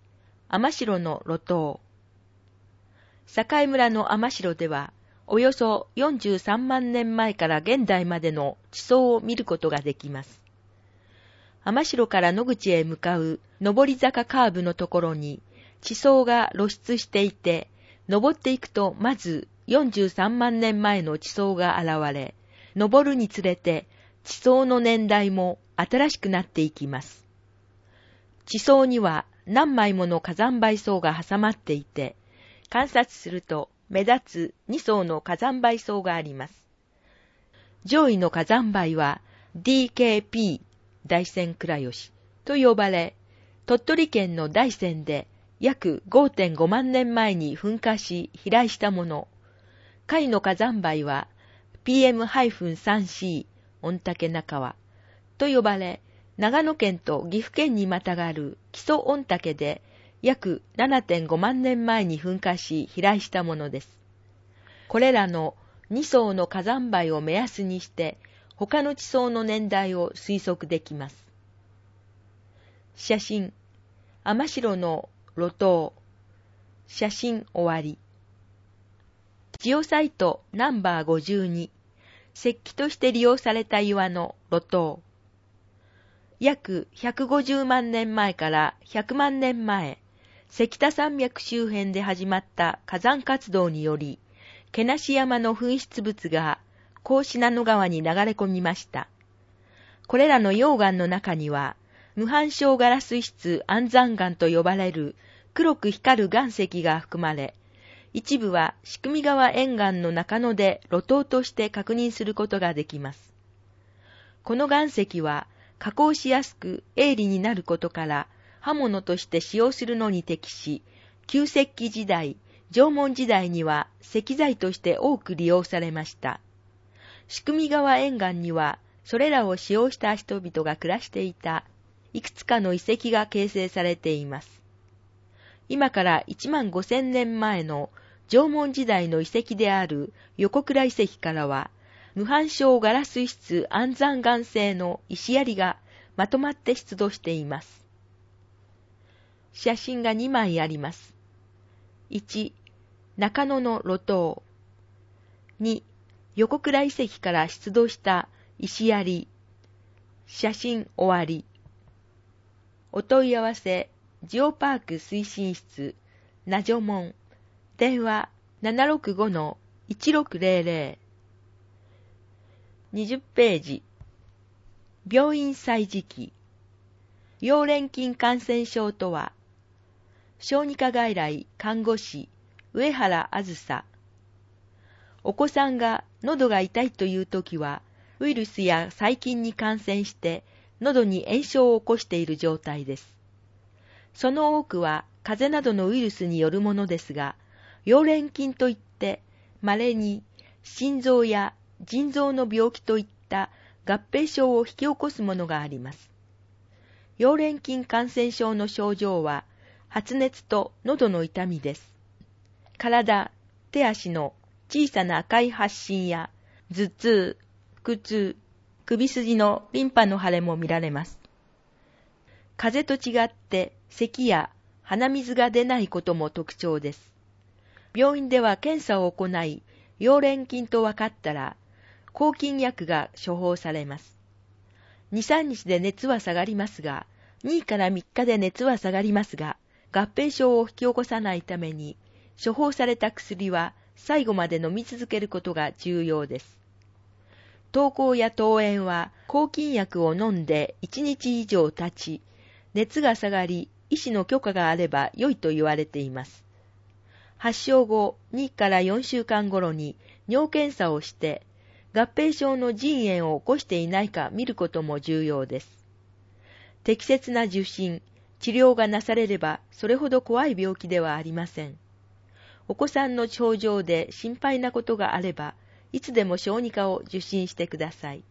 Speaker 6: 天城の路頭。境村の天城では、およそよんじゅうさんまんねんまえから現代までの地層を見ることができます。天城から野口へ向かう上り坂カーブのところに地層が露出していて、登っていくとまずよんじゅうさんまんねんまえの地層が現れ、登るにつれて地層の年代も新しくなっていきます。地層には何枚もの火山灰層が挟まっていて、観察すると目立つに層の火山灰層があります。上位の火山灰は ディーケーピー 大山倉吉と呼ばれ、鳥取県の大山で約 ごてんごまんねんまえに噴火し飛来したもの。下位の火山灰は ピーエムスリーシー 御嶽中川と呼ばれ、長野県と岐阜県にまたがる木曽御嶽で約 ななてんごまんねんまえに噴火し飛来したものです。これらのに層の火山灰を目安にして他の地層の年代を推測できます。写真、天城の路頭。写真終わり。ジオサイトナンバーごじゅうに、石器として利用された岩の路頭。約ひゃくごじゅうまんねんまえからひゃくまんねんまえ、関田山脈周辺で始まった火山活動により、毛無山の噴出物が甲信濃川に流れ込みました。これらの溶岩の中には、無反照ガラス質安山岩と呼ばれる黒く光る岩石が含まれ、一部は仕組川沿岸の中野で路頭として確認することができます。この岩石は加工しやすく鋭利になることから刃物として使用するのに適し、旧石器時代、縄文時代には石材として多く利用されました。仕組川沿岸にはそれらを使用した人々が暮らしていたいくつかの遺跡が形成されています。今からいちまんごせんねんまえの縄文時代の遺跡である横倉遺跡からは、無反照ガラス質安山岩製の石槍がまとまって出土しています。写真がにまいあります。いち、中野の路頭。に、横倉遺跡から出土した石槍。写真終わり。お問い合わせ、ジオパーク推進室、なじょもん、電話 ななろくごのいちろくぜろぜろ。にじゅっページ。病院歳時記。溶連菌感染症とは、小児科外来看護師、上原あずさ。お子さんが喉が痛いというときは、ウイルスや細菌に感染して喉に炎症を起こしている状態です。その多くは風邪などのウイルスによるものですが、溶連菌といって稀に心臓や腎臓の病気といった合併症を引き起こすものがあります。溶連菌感染症の症状は発熱と喉の痛みです。体、手足の小さな赤い発疹や頭痛、腹痛、首筋のリンパの腫れも見られます。風邪と違って咳や鼻水が出ないことも特徴です。病院では検査を行い、溶連菌と分かったら、抗菌薬が処方されます。に、さんにちで熱は下がりますが、にからみっかで熱は下がりますが、合併症を引き起こさないために、処方された薬は最後まで飲み続けることが重要です。登校や登園は抗菌薬を飲んでいちにち以上経ち、熱が下がり、医師の許可があれば良いと言われています。発症後にからよんしゅうかん頃に尿検査をして、合併症の腎炎を起こしていないか見ることも重要です。適切な受診、治療がなされればそれほど怖い病気ではありません。お子さんの症状で心配なことがあれば、いつでも小児科を受診してください。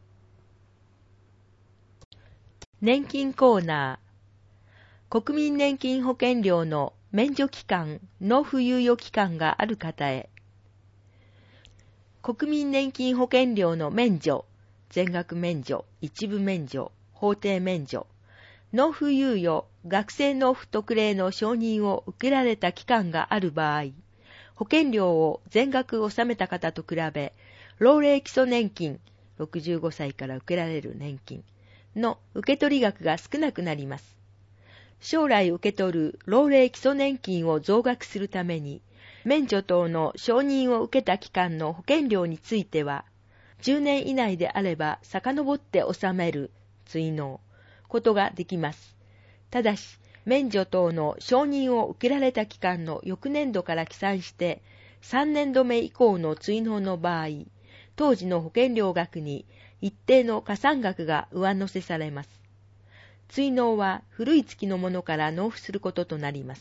Speaker 6: 年金コーナー。国民年金保険料の免除期間、納付猶予期間がある方へ。国民年金保険料の免除、全額免除、一部免除、法定免除、納付猶予学生納付特例の承認を受けられた期間がある場合、保険料を全額納めた方と比べ、老齢基礎年金、ろくじゅうごさいから受けられる年金の受け取り額が少なくなります。将来受け取る老齢基礎年金を増額するために、免除等の承認を受けた期間の保険料については、じゅうねん以内であれば遡って納める追納ことができます。ただし、免除等の承認を受けられた期間の翌年度から起算してさんねんどめ以降の追納の場合、当時の保険料額に一定の加算額が上乗せされます。追納は古い月のものから納付することとなります。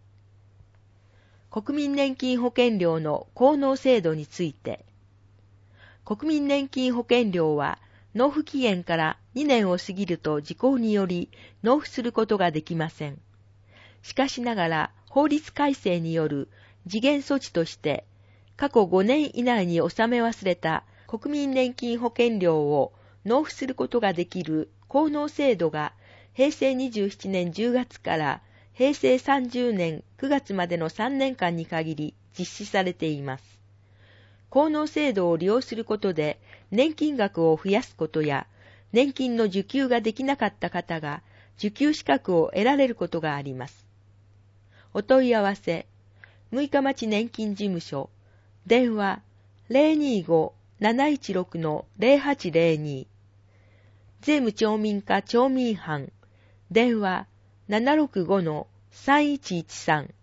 Speaker 6: 国民年金保険料の効納制度について、国民年金保険料は納付期限からにねんを過ぎると時効により納付することができません。しかしながら法律改正による時限措置として過去ごねん以内に納め忘れた国民年金保険料を納付することができる効納制度がへいせいにじゅうななねんじゅうがつからへいせいさんじゅうねんくがつまでのさんねんかんに限り実施されています。効納制度を利用することで年金額を増やすことや、年金の受給ができなかった方が受給資格を得られることがあります。お問い合わせ、六日町年金事務所、電話 ゼロにーご なないちろく のゼロはちゼロに、税務町民課町民班、電話 ななろくご のさんいちいちさん。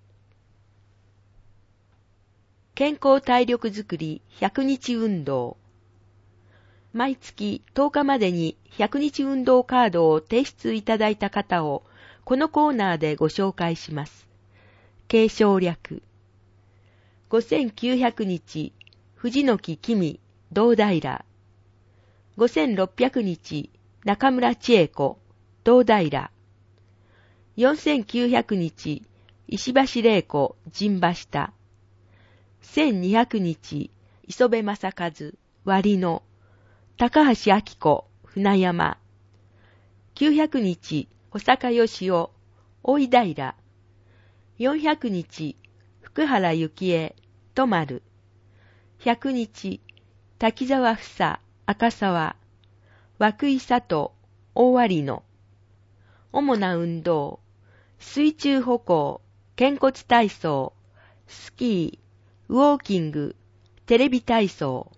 Speaker 6: 健康体力づくりひゃくにち運動。毎月とおかまでにひゃくにち運動カードを提出いただいた方をこのコーナーでご紹介します。継承略。ごせんきゅうひゃくにち藤木君堂平。ごせんろっぴゃくにち中村千恵子堂平。よんせんきゅうひゃくにち石橋玲子陣橋。せんにひゃくにち磯部正和割野。高橋明子船山。きゅうひゃくにち保坂義雄大井平。よんひゃくにち福原幸恵都丸。ひゃくにち滝沢房赤沢。涌井佐藤大割野。主な運動、水中歩行、肩骨体操、スキー、ウォーキング、テレビ体操。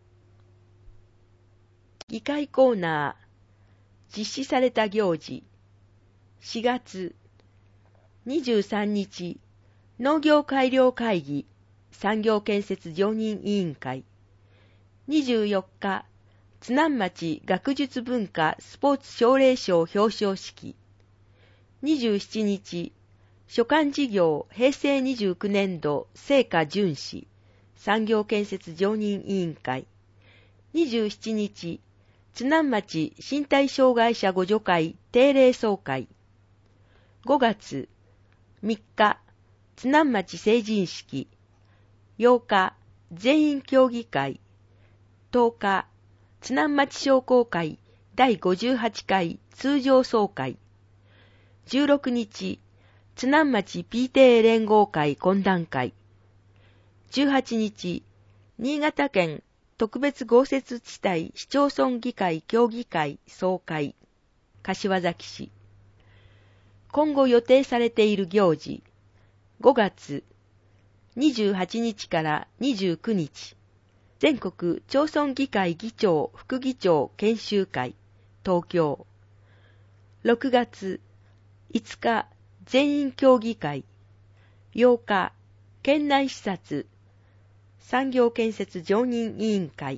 Speaker 6: 議会コーナー、実施された行事。しがつ、にじゅうさんにち、農業改良会議、産業建設常任委員会。にじゅうよっか、津南町学術文化スポーツ奨励賞表彰式。にじゅうしちにち、所管事業へいせいにじゅうきゅうねんど成果巡視産業建設常任委員会。にじゅうしちにち、津南町身体障害者互助会定例総会。ごがつみっか、津南町成人式。ようか、全員協議会。とおか、津南町商工会だいごじゅうはちかい通常総会。じゅうろくにち、津南町 ピーティーエー 連合会懇談会。じゅうはちにち、新潟県特別豪雪地帯市町村議会協議会総会。柏崎市。今後予定されている行事。ごがつ、にじゅうはちにちからにじゅうくにち、全国町村議会議長副議長研修会、東京。ろくがつ、いつか、全員協議会。ようか、県内視察、産業建設常任委員会。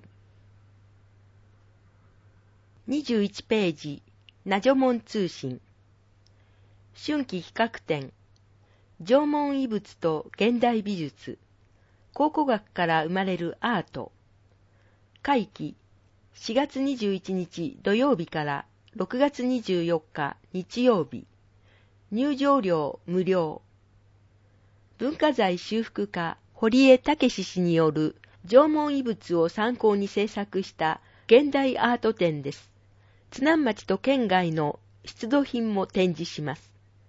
Speaker 6: にじゅういちページ、ナジョモン通信。春季比較展、縄文遺物と現代美術、考古学から生まれるアート。会期、しがつにじゅういちにち土曜日からろくがつにじゅうよっか日曜日。入場料無料。文化財修復家堀江武氏による縄文遺物を参考に制作した現代アート展です。津南町と県外の出土品も展示します。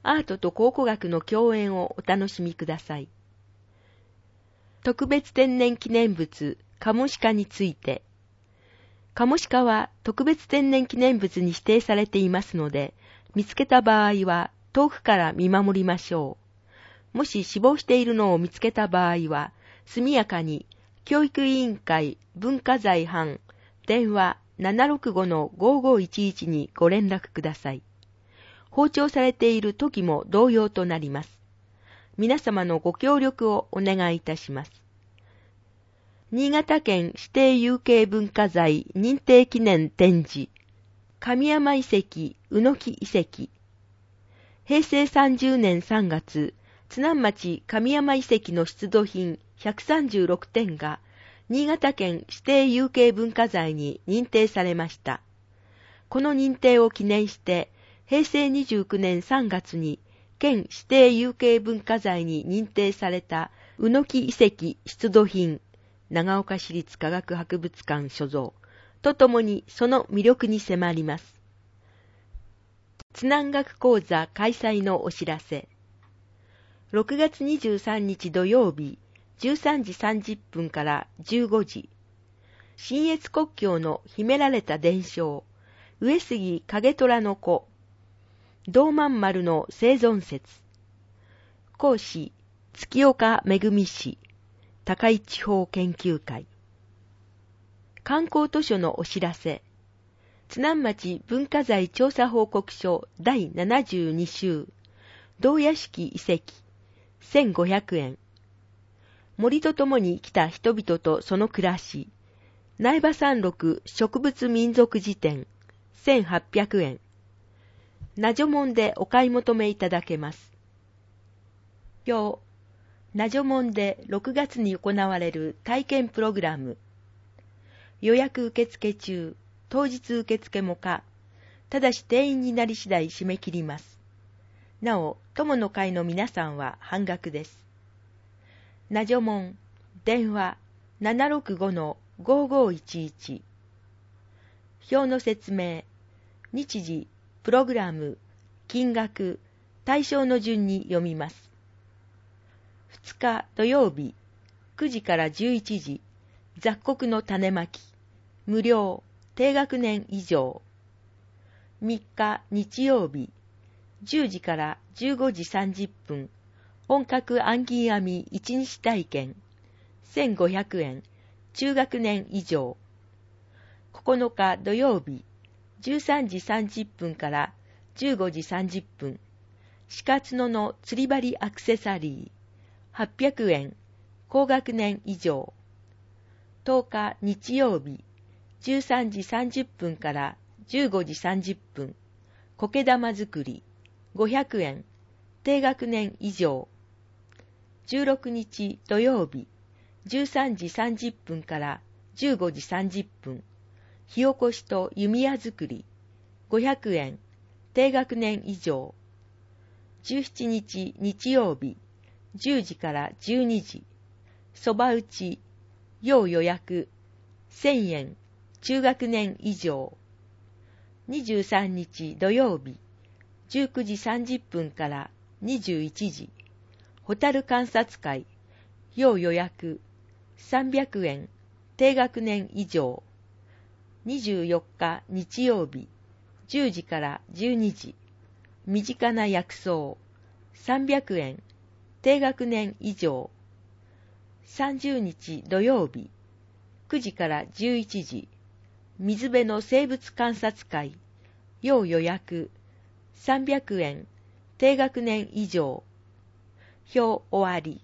Speaker 6: アートと考古学の共演をお楽しみください。特別天然記念物カモシカについて。カモシカは特別天然記念物に指定されていますので、見つけた場合は遠くから見守りましょう。もし死亡しているのを見つけた場合は、速やかに教育委員会文化財班電話 ななろくごのごーごーいちいち にご連絡ください。放鳥されている時も同様となります。皆様のご協力をお願いいたします。新潟県指定有形文化財認定記念展示神山遺跡宇野木遺跡。平成さんじゅうねんさんがつ、津南町神山遺跡の出土品ひゃくさんじゅうろくてんが新潟県指定有形文化財に認定されました。この認定を記念して、平成にじゅうきゅうねんさんがつに県指定有形文化財に認定された宇野木遺跡出土品、長岡市立科学博物館所蔵とともにその魅力に迫ります。津南学講座開催のお知らせ。ろくがつにじゅうさんにち土曜日、じゅうさんじさんじゅっぷんからじゅうごじ、信越国境の秘められた伝承、上杉景虎の子、道満丸の生存説、講師、月岡めぐみ氏、高井地方研究会。観光図書のお知らせ。津南町文化財調査報告書だいななじゅうに週、道屋敷遺跡、せんごひゃくえん。森とともに生きた人々とその暮らし、苗場山麓植物民族辞典、せんはっぴゃくえん。ナジョモンでお買い求めいただけます。表、ナジョモンでろくがつに行われる体験プログラム。予約受付中、当日受付も可。ただし定員になり次第締め切ります。なお、友の会の皆さんは半額です。ナジョモン、電話 ななろくごのごーごーいちいち。表の説明、日時、プログラム、金額、対象の順に読みます。ふつか土曜日、くじからじゅういちじ、雑穀の種まき、無料、低学年以上。みっか日曜日、じゅうじからじゅうごじさんじゅっぷん、本格暗銀編み一日体験、せんごひゃくえん、中学年以上。ここのか土曜日、じゅうさんじさんじゅっぷんからじゅうごじさんじゅっぷん、鹿角の釣り針アクセサリー、はっぴゃくえん、高学年以上。とおか日曜日、じゅうさんじさんじゅっぷんからじゅうごじさんじゅっぷん、苔玉作り、ごひゃくえん、低学年以上。じゅうろくにち土曜日、じゅうさんじさんじゅっぷんからじゅうごじさんじゅっぷん、火起こしと弓矢作り、ごひゃくえん、低学年以上。じゅうしちにち日曜日、じゅうじからじゅうにじ、そば打ち、要予約、せんえん、中学年以上。にじゅうさんにち土曜日、じゅうくじさんじゅっぷんからにじゅういちじ、ホタル観察会、要予約、さんびゃくえん、低学年以上。にじゅうよっか日曜日、じゅうじからじゅうにじ、身近な薬草、さんびゃくえん、低学年以上。さんじゅうにち土曜日、くじからじゅういちじ、水辺の生物観察会、要予約、さんびゃくえん、低学年以上。表終わり。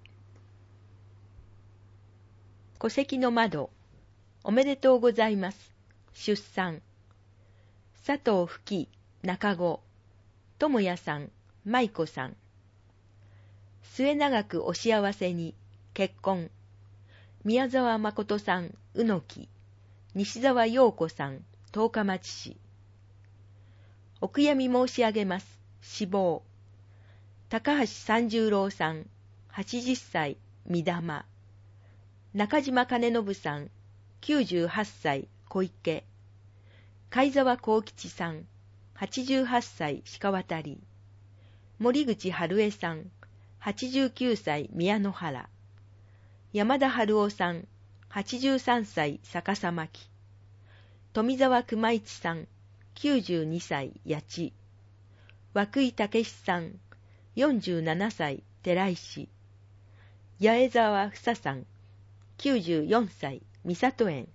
Speaker 6: 戸籍の窓、おめでとうございます。出産。佐藤ふき、中子、智也さん、舞子さん。末永くお幸せに、結婚。宮沢誠さん、宇野木。西沢陽子さん、十日町市。お悔やみ申し上げます。死亡。高橋三十郎さん、はちじゅっさい、御霊。中島兼信さん、きゅうじゅうはっさい、小池。貝沢幸吉さん、はちじゅうはっさい、鹿渡り。 森口春江さん、はちじゅうきゅうさい宮野原。山田春夫さん、はちじゅうさんさい逆さ巻。富澤熊一さん、きゅうじゅうにさい八千。涌井武史さん、よんじゅうななさい寺石。八重沢房さん、きゅうじゅうよんさい三郷園。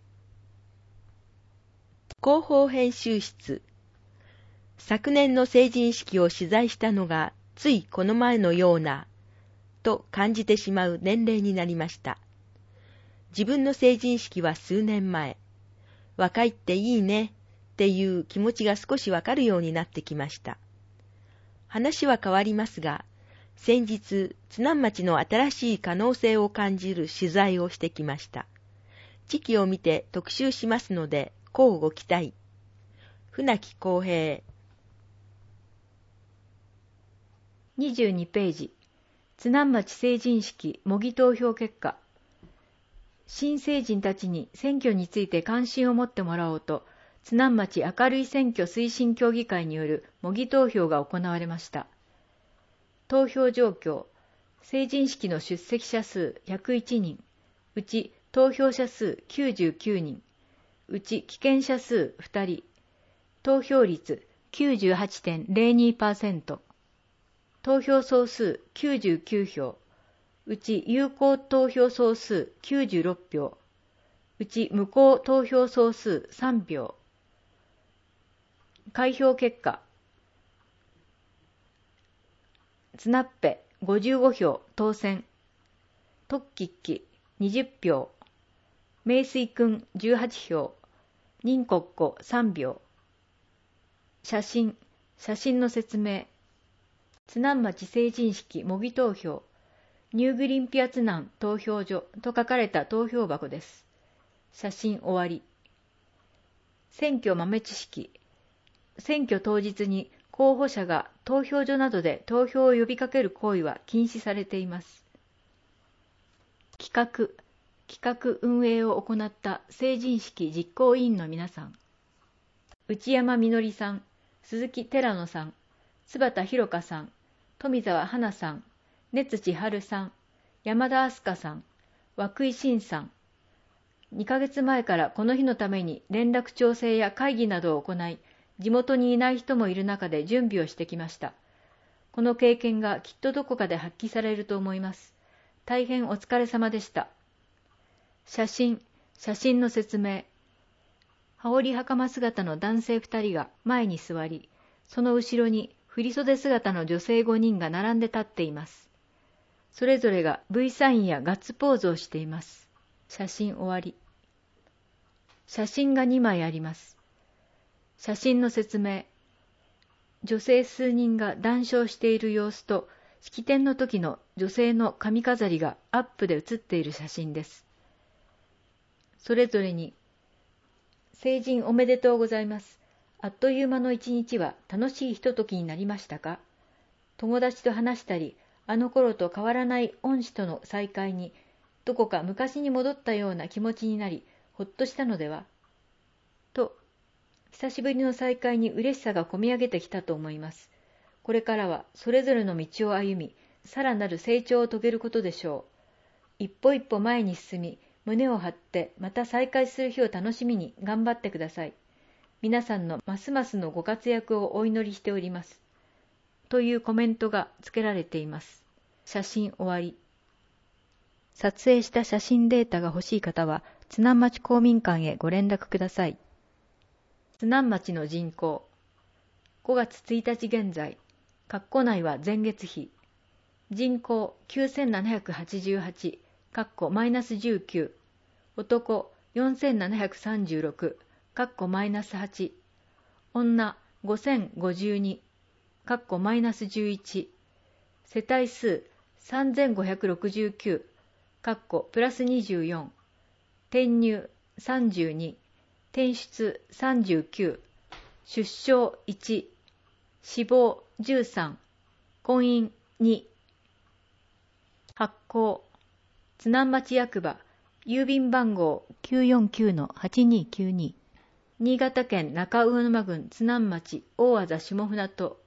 Speaker 6: 広報編集室。昨年の成人式を取材したのがついこの前のようなと感じてしまう年齢になりました。自分の成人式は数年前、若いっていいねっていう気持ちが少しわかるようになってきました。話は変わりますが、先日津南町の新しい可能性を感じる取材をしてきました。時期を見て特集しますので乞うご期待。船木公平。
Speaker 1: にじゅうにページ、津南町成人式模擬投票結果。新成人たちに選挙について関心を持ってもらおうと、津南町明るい選挙推進協議会による模擬投票が行われました。投票状況、成人式の出席者数ひゃくいちにん、うち投票者数きゅうじゅうきゅうにん、うち棄権者数ふたり、投票率 きゅうじゅうはちてんゼロにパーセント、投票総数きゅうじゅうきゅうひょう、うち有効投票総数きゅうじゅうろくひょう、うち無効投票総数さんひょう。開票結果、つなっぺごじゅうごひょう当選、とっきっきにじゅっぴょう、めいすいくんじゅうはちひょう、にんこっこさんひょう。写真、写真の説明。津南町成人式模擬投票、ニューグリーンピア津南投票所と書かれた投票箱です。写真終わり。選挙豆知識。選挙当日に候補者が投票所などで投票を呼びかける行為は禁止されています。企画、企画運営を行った成人式実行委員の皆さん。内山みのりさん、鈴木寺野さん、津畑弘香さん、富澤花さん、根津千春さん、山田明日香さん、涌井真さん。にかげつまえからこの日のために連絡調整や会議などを行い、地元にいない人もいる中で準備をしてきました。この経験がきっとどこかで発揮されると思います。大変お疲れ様でした。写真、写真の説明。羽織袴姿の男性ふたりが前に座り、その後ろに振袖姿の女性ごにんが並んで立っています。それぞれが V サインやガッツポーズをしています。写真終わり。写真がにまいあります。写真の説明。女性数人が談笑している様子と、式典の時の女性の髪飾りがアップで写っている写真です。それぞれに、成人おめでとうございます。あっという間の一日は楽しいひとときになりましたか？友達と話したり、あの頃と変わらない恩師との再会に、どこか昔に戻ったような気持ちになり、ほっとしたのでは？と、久しぶりの再会に嬉しさがこみ上げてきたと思います。これからはそれぞれの道を歩み、さらなる成長を遂げることでしょう。一歩一歩前に進み、胸を張ってまた再会する日を楽しみに頑張ってください。皆さんのますますのご活躍をお祈りしております。というコメントが付けられています。写真終わり。撮影した写真データが欲しい方は、津南町公民館へご連絡ください。津南町の人口。ごがつついたち現在、括弧内は前月比。人口きゅうせんななひゃくはちじゅうはち、括弧マイナスじゅうきゅう。男よんせんななひゃくさんじゅうろく、括弧マイナスはち。女ごせんごじゅうに、括弧マイナスじゅういち。世帯数さんぜんごひゃくろくじゅうきゅう、括弧プラスにじゅうよん。転入さんじゅうに、転出さんじゅうきゅう、出生いち、死亡じゅうさん、婚姻に。発行津南町役場郵便番号 きゅうよんきゅうのはちにきゅうに、新潟県中魚沼郡津南町大字下船渡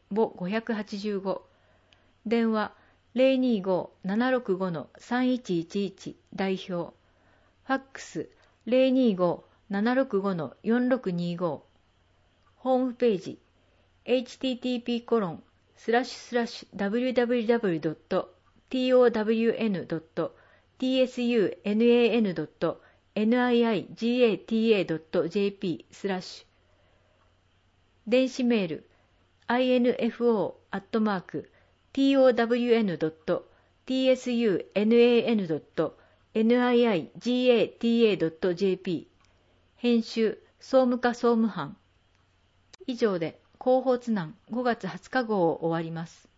Speaker 1: 母ごひゃくはちじゅうご、電話 ゼロにーごー ななろくご さんいちいちいち 代表、ファックス ゼロにーごー ななろくご よんろくにーご、ホームページ エイチティーティーピーコロンスラッシュスラッシュダブリューダブリューダブリュードットトワンドットツサンドットニーガタドットジェーピー スラッシュ電子メール アイエヌエフオー アットマーク トワンドットツサンドットニーガタドットジェーピー 編集総務課総務班。以上で広報津南ごがつはつか号を終わります。